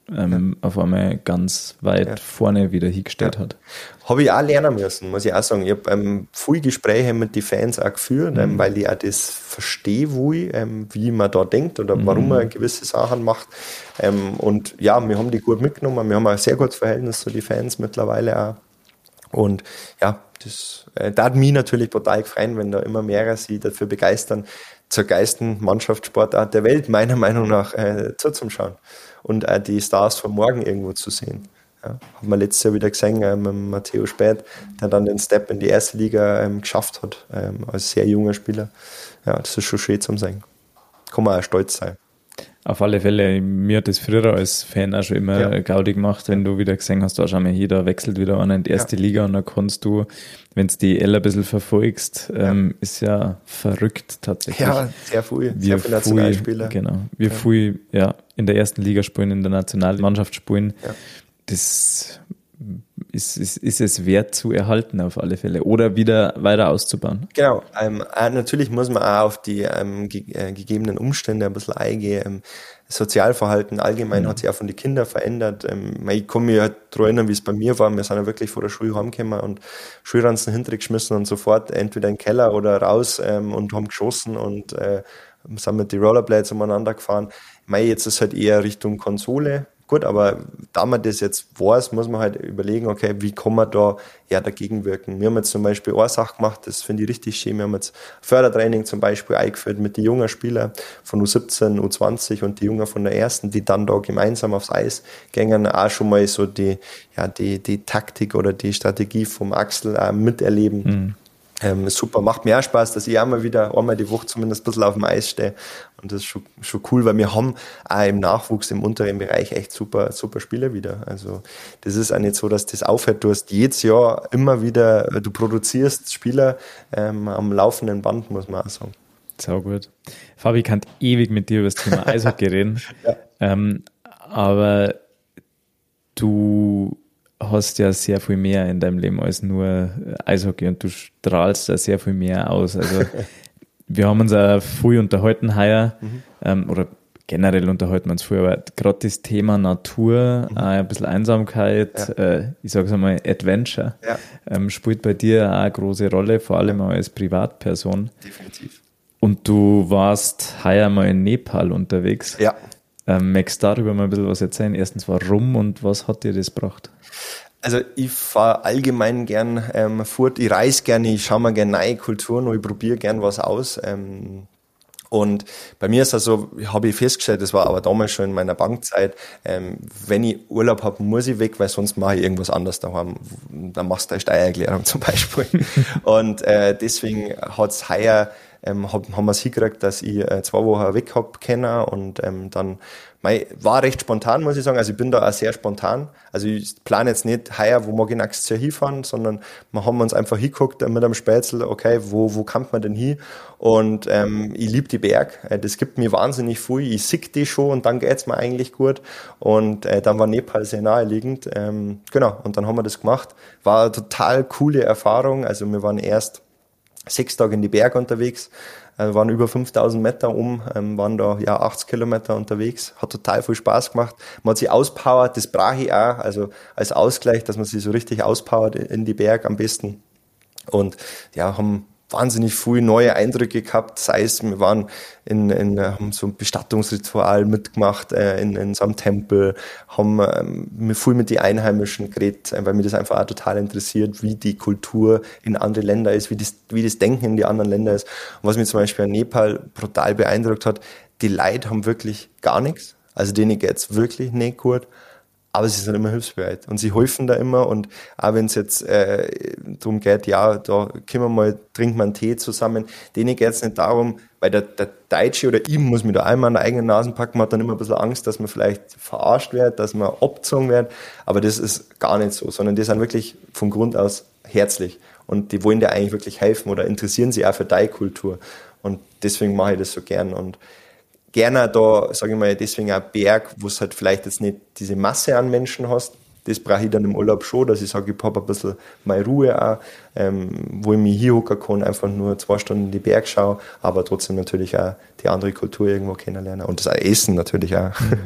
ähm, ja. auf einmal ganz weit ja. vorne wieder hingestellt ja. hat. Habe ich auch lernen müssen, muss ich auch sagen. Ich habe ähm, viele Gespräche mit den Fans auch geführt, mhm. ähm, weil ich auch das verstehe, wo ich, ähm, wie man da denkt oder mhm. warum man gewisse Sachen macht. Ähm, und ja, wir haben die gut mitgenommen. Wir haben ein sehr gutes Verhältnis zu den Fans mittlerweile auch. Und ja, das äh, da hat mich natürlich total gefreut, wenn da immer mehrere sich dafür begeistern, zur geilsten Mannschaftssportart der Welt, meiner Meinung nach, äh, zuzuschauen und auch die Stars von morgen irgendwo zu sehen. Ja, haben wir letztes Jahr wieder gesehen äh, mit Matteo Späth, der dann den Step in die erste Liga ähm, geschafft hat, ähm, als sehr junger Spieler. Ja, das ist schon schön zum Sehen. Kann man auch stolz sein. Auf alle Fälle, mir hat das früher als Fan auch schon immer ja. Gaudi gemacht, wenn du wieder gesehen hast, da schau mal hier, da wechselt wieder einer in die erste ja. Liga und dann kannst du, wenn du die L ein bisschen verfolgst, ja. Ähm, ist ja verrückt tatsächlich. Ja, sehr viel, sehr viele Nationalspieler. Genau, wir ja. viel ja, in der ersten Liga spielen, in der Nationalmannschaft spielen. Ja. Das ist, ist, ist es wert zu erhalten auf alle Fälle oder wieder weiter auszubauen. Genau, ähm, natürlich muss man auch auf die ähm, ge- äh, gegebenen Umstände ein bisschen eingehen. Ähm, Sozialverhalten allgemein mhm. hat sich auch von den Kindern verändert. Ähm, ich kann mich halt daran erinnern, wie es bei mir war. Wir sind ja wirklich vor der Schule heimgekommen und Schulranzen hintergeschmissen und sofort entweder in den Keller oder raus ähm, und haben geschossen und äh, sind mit den Rollerblades umeinander gefahren. Mei, jetzt ist halt eher Richtung Konsole. Gut, aber da man das jetzt weiß, muss man halt überlegen, okay, wie kann man da ja dagegen wirken. Wir haben jetzt zum Beispiel eine Sache gemacht, das finde ich richtig schön. Wir haben jetzt Fördertraining zum Beispiel eingeführt mit den jungen Spielern von U siebzehn, U zwanzig und die Jungen von der ersten, die dann da gemeinsam aufs Eis gehen, auch schon mal so die, ja, die, die Taktik oder die Strategie vom Axel auch miterleben. Mhm. Ähm, super, macht mir auch Spaß, dass ich auch mal wieder einmal die Woche zumindest ein bisschen auf dem Eis stehe. Und das ist schon, schon cool, weil wir haben auch im Nachwuchs, im unteren Bereich echt super, super Spieler wieder. Also das ist auch nicht so, dass das aufhört. Du hast jedes Jahr immer wieder, du produzierst Spieler ähm, am laufenden Band, muss man auch sagen. Sau gut. Fabi, ich kann ewig mit dir über das Thema Eishockey reden. Ja. Ähm, aber du hast ja sehr viel mehr in deinem Leben als nur Eishockey und du strahlst da sehr viel mehr aus. Also wir haben uns auch viel unterhalten heuer, mhm. ähm, oder generell unterhalten wir uns viel, aber gerade das Thema Natur, mhm. äh, ein bisschen Einsamkeit, ja. äh, ich sage es einmal Adventure, ja. ähm, spielt bei dir auch eine große Rolle, vor allem auch als Privatperson. Definitiv. Und du warst heuer mal in Nepal unterwegs. Ja. Ähm, magst du darüber mal ein bisschen was erzählen? Erstens, warum und was hat dir das gebracht? Also ich fahre allgemein gern ähm, fort, ich reise gerne, ich schaue mir gerne neue Kulturen und ich probiere gern was aus. Ähm, und bei mir ist also, habe ich festgestellt, das war aber damals schon in meiner Bankzeit, ähm, wenn ich Urlaub habe, muss ich weg, weil sonst mache ich irgendwas anderes daheim. Dann machst du eine Steuererklärung zum Beispiel. Und äh, deswegen hat es heuer, ähm, hab, haben wir es hingekriegt, dass ich äh, zwei Wochen weg habe können und ähm, dann mei, war recht spontan, muss ich sagen. Also ich bin da auch sehr spontan. Also ich plane jetzt nicht heuer, wo mag ich nächstes Jahr hinfahren, sondern wir haben uns einfach hingeguckt mit einem Spätzle, okay, wo, wo kommt man denn hin? Und ähm, ich liebe die Berg. Das gibt mir wahnsinnig viel. Ich sehe die schon und dann geht's mir eigentlich gut. Und äh, dann war Nepal sehr naheliegend. Ähm, genau, und dann haben wir das gemacht. War eine total coole Erfahrung. Also wir waren erst sechs Tage in die Berge unterwegs, äh, waren über fünftausend Meter um, ähm, waren da ja achtzig Kilometer unterwegs, hat total viel Spaß gemacht. Man hat sich auspowert, das brauche ich auch, also als Ausgleich, dass man sich so richtig auspowert in die Berge am besten. Und ja, haben wahnsinnig viele neue Eindrücke gehabt, sei es, wir waren in, in haben so ein Bestattungsritual mitgemacht äh, in, in so einem Tempel, haben ähm, viel mit den Einheimischen geredet, äh, weil mich das einfach auch total interessiert, wie die Kultur in andere Länder ist, wie das, wie das Denken in die anderen Länder ist. Und was mich zum Beispiel in Nepal brutal beeindruckt hat, die Leute haben wirklich gar nichts, also denen geht's wirklich nicht gut. Aber sie sind immer hilfsbereit und sie helfen da immer und auch wenn es jetzt äh, darum geht, ja, da können wir mal, trinken wir einen Tee zusammen, denen geht es nicht darum, weil der, der Deutsche oder ich muss mich da einmal an der eigenen Nase packen, man hat dann immer ein bisschen Angst, dass man vielleicht verarscht wird, dass man abgezogen wird, aber das ist gar nicht so, sondern die sind wirklich von Grund aus herzlich und die wollen dir eigentlich wirklich helfen oder interessieren sich auch für deine Kultur und deswegen mache ich das so gern und gerne da, sage ich mal, deswegen auch Berg, wo es halt vielleicht jetzt nicht diese Masse an Menschen hast. Das brauche ich dann im Urlaub schon, dass ich sage, ich habe ein bisschen meine Ruhe auch, ähm, wo ich mich hier hocken kann, einfach nur zwei Stunden in die Berg schaue, aber trotzdem natürlich auch die andere Kultur irgendwo kennenlernen und das Essen natürlich auch.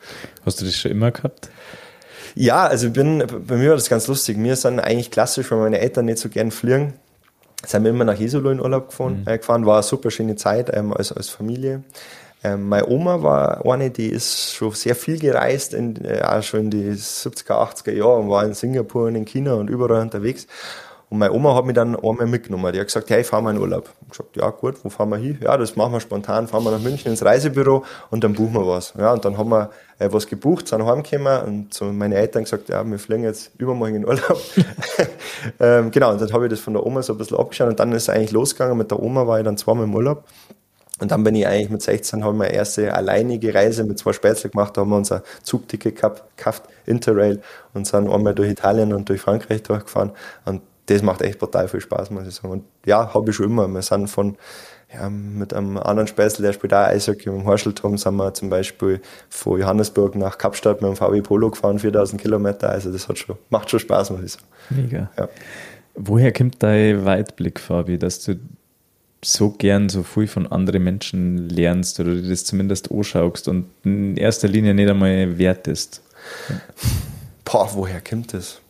Hast du das schon immer gehabt? Ja, also ich bin, bei mir war das ganz lustig. Wir sind eigentlich klassisch, weil meine Eltern nicht so gern fliegen, sind wir immer nach Jesolo in Urlaub gefahren. Mhm. Äh, gefahren. War eine super schöne Zeit ähm, als, als Familie. Ähm, meine Oma war eine, die ist schon sehr viel gereist, in, äh, auch schon in die siebziger, achtziger Jahre und war in Singapur und in China und überall unterwegs. Und meine Oma hat mich dann einmal mitgenommen. Die hat gesagt, hey, fahren wir in Urlaub. Ich habe gesagt, ja gut, wo fahren wir hin? Ja, das machen wir spontan. Fahren wir nach München ins Reisebüro und dann buchen wir was. Ja, und dann haben wir äh, was gebucht, sind heimgekommen und so meine Eltern gesagt, ja, wir fliegen jetzt übermorgen in Urlaub. ähm, genau, und dann habe ich das von der Oma so ein bisschen abgeschaut und dann ist es eigentlich losgegangen. Mit der Oma war ich dann zweimal im Urlaub. Und dann bin ich eigentlich mit sechzehn, haben wir eine erste alleinige Reise mit zwei Spätzle gemacht, da haben wir unser Zugticket gekauft, Interrail, und sind einmal durch Italien und durch Frankreich durchgefahren. Und das macht echt total viel Spaß, muss ich sagen. Und ja, habe ich schon immer. Wir sind von, ja, mit einem anderen Spätzle, der spielt auch Eishockey, mit dem Horschelturm, sind wir zum Beispiel von Johannesburg nach Kapstadt mit dem V W Polo gefahren, viertausend Kilometer. Also das hat schon, macht schon Spaß, muss ich sagen. Mega. Ja. Woher kommt dein Weitblick, Fabi, dass du so gern so viel von anderen Menschen lernst oder dir das zumindest anschaust und in erster Linie nicht einmal wertest? Boah, woher kommt das?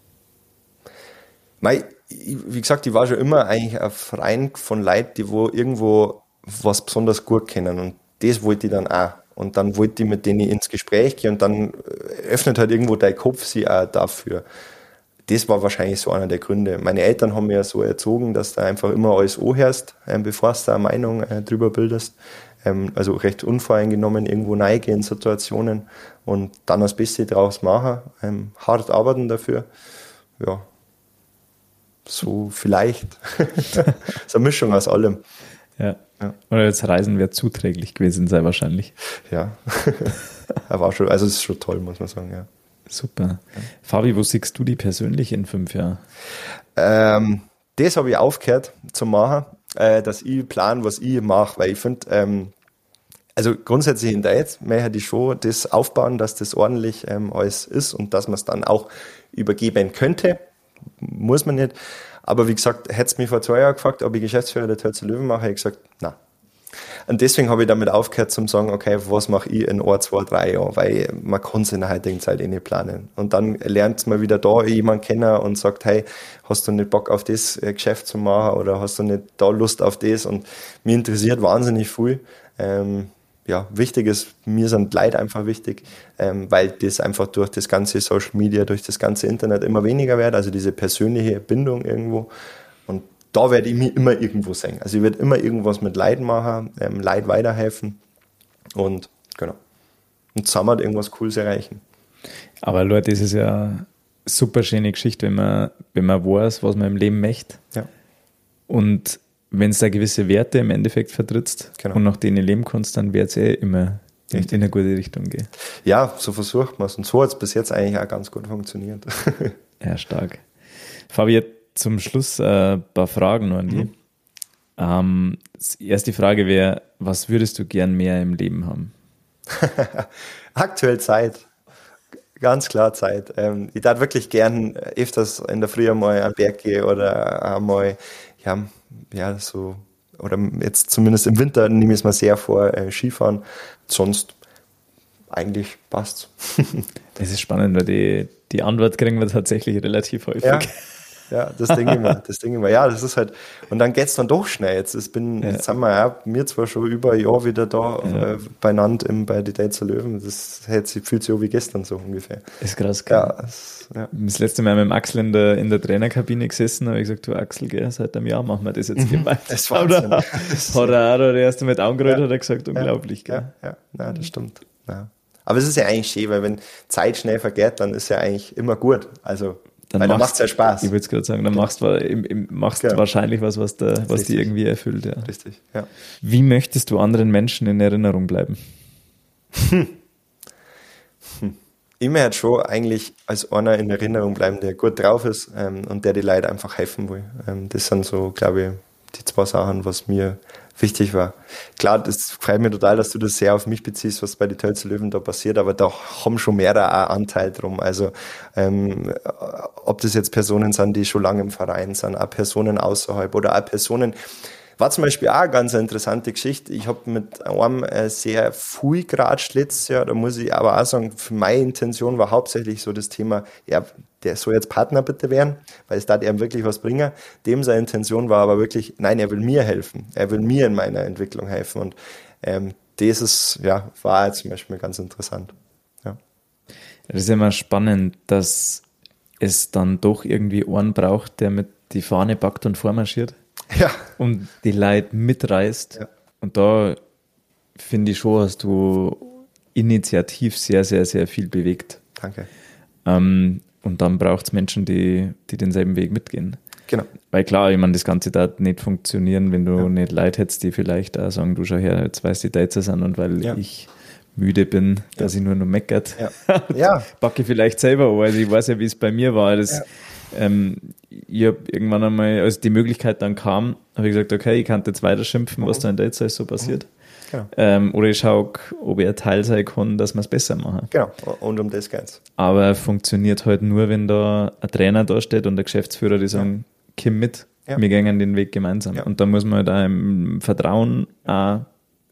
Mei, wie gesagt, ich war schon immer eigentlich ein Verein von Leuten, die wo irgendwo was besonders gut kennen, und das wollte ich dann auch. Und dann wollte ich mit denen ins Gespräch gehen und dann öffnet halt irgendwo dein Kopf sich auch dafür. Das war wahrscheinlich so einer der Gründe. Meine Eltern haben mich ja so erzogen, dass du einfach immer alles anhörst, ähm, bevor du eine Meinung äh, drüber bildest. Ähm, also recht unvoreingenommen irgendwo reingehen in Situationen und dann das Beste draus machen. Ähm, hart arbeiten dafür. Ja, so vielleicht. So eine Mischung aus allem. Ja. Ja. Oder jetzt Reisen wäre zuträglich gewesen sein wahrscheinlich. Ja, war schon, also es ist schon toll, muss man sagen, ja. Super. Ja. Fabi, wo siehst du die persönlich in fünf Jahren? Ähm, das habe ich aufgehört zu machen, äh, dass ich plane, was ich mache, weil ich finde, ähm, also grundsätzlich in der jetzt möchte ich schon das aufbauen, dass das ordentlich ähm, alles ist und dass man es dann auch übergeben könnte. Muss man nicht. Aber wie gesagt, hätte es mich vor zwei Jahren gefragt, ob ich Geschäftsführer der Tölzer Löwen mache, hätte ich gesagt, nein. Und deswegen habe ich damit aufgehört zu sagen, okay, was mache ich in ein, zwei, drei Jahren, weil man kann es in der heutigen Zeit eh nicht planen. Und dann lernt man wieder da jemanden kennen und sagt, hey, hast du nicht Bock auf das Geschäft zu machen oder hast du nicht da Lust auf das? Und mich interessiert wahnsinnig viel. Ähm, ja, wichtig ist, mir sind Leute einfach wichtig, ähm, weil das einfach durch das ganze Social Media, durch das ganze Internet immer weniger wird, also diese persönliche Bindung irgendwo. Und da werde ich mich immer irgendwo sehen. Also ich werde immer irgendwas mit Leuten machen, ähm, Leuten weiterhelfen und genau. Und zusammen halt irgendwas Cooles erreichen. Aber Leute, das ist ja eine super schöne Geschichte, wenn man, wenn man weiß, was man im Leben möchte. Ja. Und wenn es da gewisse Werte im Endeffekt vertrittst genau. und nach denen leben kannst, dann wird es eh immer in, in eine gute Richtung gehen. Ja, so versucht man es. Und so hat es bis jetzt eigentlich auch ganz gut funktioniert. Ja, stark. Fabi, zum Schluss äh, ein paar Fragen noch an die. Mhm. Ähm, erste Frage wäre, was würdest du gern mehr im Leben haben? Aktuell Zeit. Ganz klar Zeit. Ähm, ich darf wirklich gern öfters in der Früh einmal am Berg gehen oder einmal, ja, ja, so, oder jetzt zumindest im Winter nehme ich es mir sehr vor, äh, Skifahren. Sonst eigentlich passt's. Das ist spannend, weil die, die Antwort kriegen wir tatsächlich relativ häufig. Ja. Ja, das denke ich mir, das denke ich mir. Ja, das ist halt, und dann geht's dann doch schnell. Jetzt, ich bin, ja. jetzt sind wir ja, mir zwar schon über ein Jahr wieder da ja. äh, beieinander im, bei die Tölzer Löwen. Das hat, fühlt sich auch wie gestern so ungefähr. Ist krass, gell? Ja, das, ja. Das letzte Mal mit dem Axel in der, in der Trainerkabine gesessen, habe ich gesagt, du Axel, gell, seit einem Jahr machen wir das jetzt gemeinsam. Das war Wahnsinn. Hat er auch der erste mit angerührt, ja. hat er gesagt, unglaublich, ja. gell? Ja, ja, das stimmt. Ja. Aber es ist ja eigentlich schön, weil wenn Zeit schnell vergeht, dann ist ja eigentlich immer gut. Also, Dann, dann macht es ja Spaß. Ich würde es gerade sagen, dann machst du im, im, machst genau. wahrscheinlich was, was, der, was die irgendwie erfüllt. Ja. Richtig, ja. Wie möchtest du anderen Menschen in Erinnerung bleiben? Hm. Hm. Ich möchte schon eigentlich als einer in Erinnerung bleiben, der gut drauf ist ähm, und der die Leute einfach helfen will. Ähm, das sind so, glaube ich, die zwei Sachen, was mir wichtig war. Klar, das freut mich total, dass du das sehr auf mich beziehst, was bei den Tölzer Löwen da passiert, aber da haben schon mehrere auch Anteil drum. Also ähm, ob das jetzt Personen sind, die schon lange im Verein sind, auch Personen außerhalb oder auch Personen, War zum Beispiel auch eine ganz interessante Geschichte. Ich habe mit einem äh, sehr viel geratscht letztes Jahr, da muss ich aber auch sagen, für meine Intention war hauptsächlich so das Thema, ja, der soll jetzt Partner bitte werden, weil es da ihm wirklich was bringen. Dem seine Intention war aber wirklich, nein, er will mir helfen. Er will mir in meiner Entwicklung helfen. Und ähm, das ist, ja, war zum Beispiel ganz interessant. Ja. Das ist immer spannend, dass es dann doch irgendwie einen braucht, der mit die Fahne packt und vormarschiert. Ja. Und die Leute mitreißt. Ja. Und da finde ich schon, hast du initiativ sehr, sehr, sehr viel bewegt. Danke. Ähm, und dann braucht es Menschen, die, die denselben Weg mitgehen. Genau. Weil klar, ich meine, das Ganze darf nicht funktionieren, wenn du Ja. nicht Leute hättest, die vielleicht auch sagen, du schau her, jetzt weißt du, die Deutsche sind und weil Ja. ich müde bin, dass Ja. ich nur noch meckert, Ja. Ja. packe ich vielleicht selber an. Also ich weiß ja, wie es bei mir war. Das, Ja. ähm, ich habe irgendwann einmal, als die Möglichkeit dann kam, habe ich gesagt, okay, ich kann jetzt weiter schimpfen, was da in der Zeit so passiert. Genau. Ähm, oder ich schaue, ob ich ein Teil sein kann, dass wir es besser machen. Genau. Und um das geht's. Aber funktioniert halt nur, wenn da ein Trainer da steht und der Geschäftsführer, die sagen, komm mit, Ja. wir gehen den Weg gemeinsam. Ja. Und da muss man halt auch im Vertrauen auch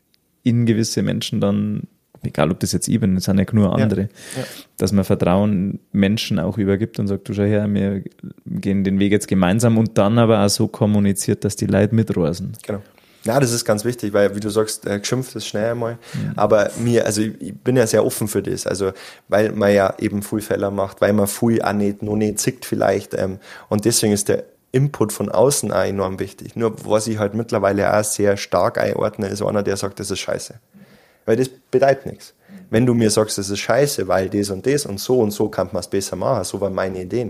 in gewisse Menschen dann, egal ob das jetzt ich bin, das sind ja nur andere, Ja. dass man Vertrauen Menschen auch übergibt und sagt, du schau her, wir gehen den Weg jetzt gemeinsam und dann aber auch so kommuniziert, dass die Leute mitreisen. Genau. Ja, das ist ganz wichtig, weil, wie du sagst, äh, geschimpft ist schnell einmal. Mhm. Aber mir, also ich, ich bin ja sehr offen für das. Also, weil man ja eben viel Fehler macht, weil man viel auch nicht, noch nicht zickt vielleicht. Ähm, und deswegen ist der Input von außen auch enorm wichtig. Nur, was ich halt mittlerweile auch sehr stark einordne, ist einer, der sagt, das ist scheiße. Weil das bedeutet nichts. Wenn du mir sagst, das ist scheiße, weil das und das und so und so kann man es besser machen, so waren meine Ideen,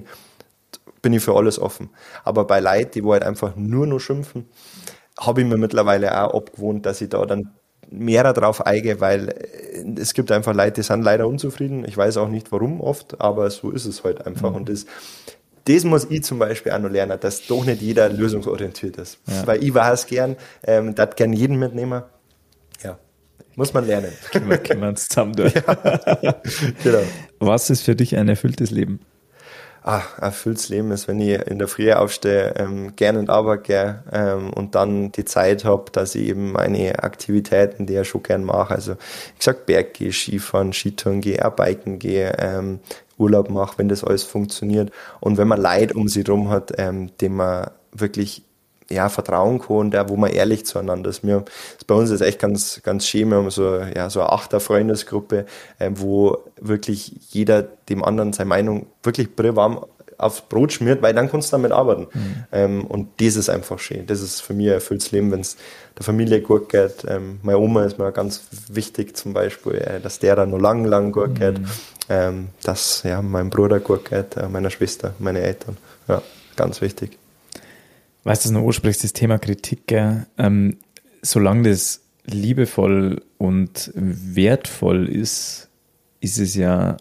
bin ich für alles offen. Aber bei Leuten, die wo halt einfach nur noch schimpfen, habe ich mir mittlerweile auch abgewohnt, dass ich da dann mehr drauf eingehe, weil es gibt einfach Leute, die sind leider unzufrieden. Ich weiß auch nicht warum oft, aber so ist es halt einfach. Mhm. Und das, das muss ich zum Beispiel auch noch lernen, dass doch nicht jeder lösungsorientiert ist. Ja. Weil ich war es gern, ähm, das gern jeden mitnehmen. Ja, muss man lernen. Können wir, können wir uns zusammen durch. Ja. Genau. Was ist für dich ein erfülltes Leben? Ah, ein erfülltes Leben ist, wenn ich in der Früh aufstehe, ähm, gerne in die Arbeit gehe ähm, und dann die Zeit habe, dass ich eben meine Aktivitäten, die ich schon gern mache, also wie gesagt, Berg gehe, Skifahren, Skitouren gehe, auch Biken gehe, ähm, Urlaub mache, wenn das alles funktioniert. Und wenn man Leute um sich rum hat, ähm, dem man wirklich ja, vertrauen kann, der, wo man ehrlich zueinander ist. Wir, das bei uns ist echt ganz, ganz schön. Wir haben so, ja, so eine Achter-Freundesgruppe, äh, wo wirklich jeder dem anderen seine Meinung wirklich brillwarm aufs Brot schmiert, weil dann kannst du damit arbeiten. Mhm. Ähm, und das ist einfach schön. Das ist für mich ein erfülltes Leben, wenn es der Familie gut geht. Ähm, meine Oma ist mir ganz wichtig zum Beispiel, äh, dass der da noch lang, lang gut geht. Mhm. Ähm, dass ja, meinem Bruder gut geht, äh, meiner Schwester, meine Eltern. Ja, ganz wichtig. Weißt du, das noch ansprichst, das Thema Kritik, gell? Ähm, solange das liebevoll und wertvoll ist, ist es ja,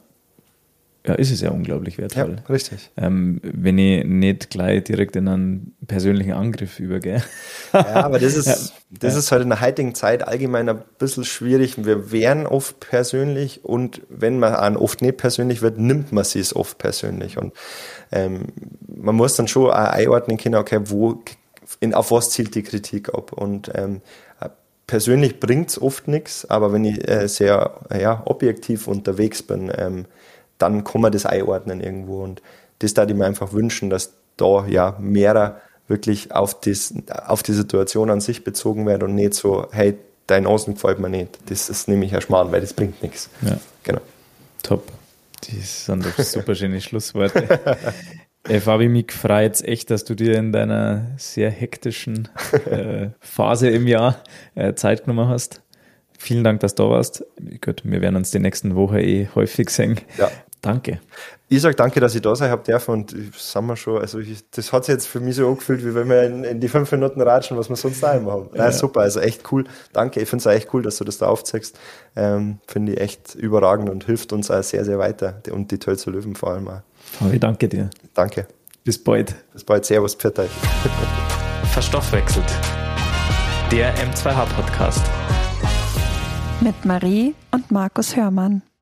ja, ist es ja unglaublich wertvoll. Ja, richtig. Ähm, wenn ich nicht gleich direkt in einen persönlichen Angriff übergehe. Ja, aber das ist, ja. das ist halt in der heutigen Zeit allgemein ein bisschen schwierig. Wir wären oft persönlich und wenn man an oft nicht persönlich wird, nimmt man sie es oft persönlich. Und ähm, man muss dann schon auch einordnen können, okay, wo, in, auf was zielt die Kritik ab? Und ähm, persönlich bringt es oft nichts, aber wenn ich äh, sehr ja, objektiv unterwegs bin, ähm, dann kann man das einordnen irgendwo. Und das darf ich mir einfach wünschen, dass da ja mehrer wirklich auf, das, auf die Situation an sich bezogen wird und nicht so, hey, dein Außen gefällt mir nicht. Das ist nämlich ein Schmarrn, weil das bringt nichts. Ja. Genau. Top. Das sind doch super schöne Schlussworte. Äh, Fabi, mich freut es echt, dass du dir in deiner sehr hektischen äh, Phase im Jahr äh, Zeit genommen hast. Vielen Dank, dass du da warst. Gut, wir werden uns die nächsten Wochen eh häufig sehen. Ja. Danke. Ich sage danke, dass ich da sein habe dürfen und sind wir schon, also ich, das hat sich jetzt für mich so angefühlt, wie wenn wir in, in die fünf Minuten ratschen, was wir sonst da immer haben. Ja. Nein, super, also echt cool. Danke, ich finde es auch echt cool, dass du das da aufzeigst. Ähm, finde ich echt überragend und hilft uns auch sehr, sehr weiter und die Tölzer Löwen vor allem auch. Fabi, danke dir. Danke. Bis bald. Bis bald, servus, pfiat euch. Verstoffwechselt. Der M zwei H Podcast. Mit Marie und Markus Hörmann.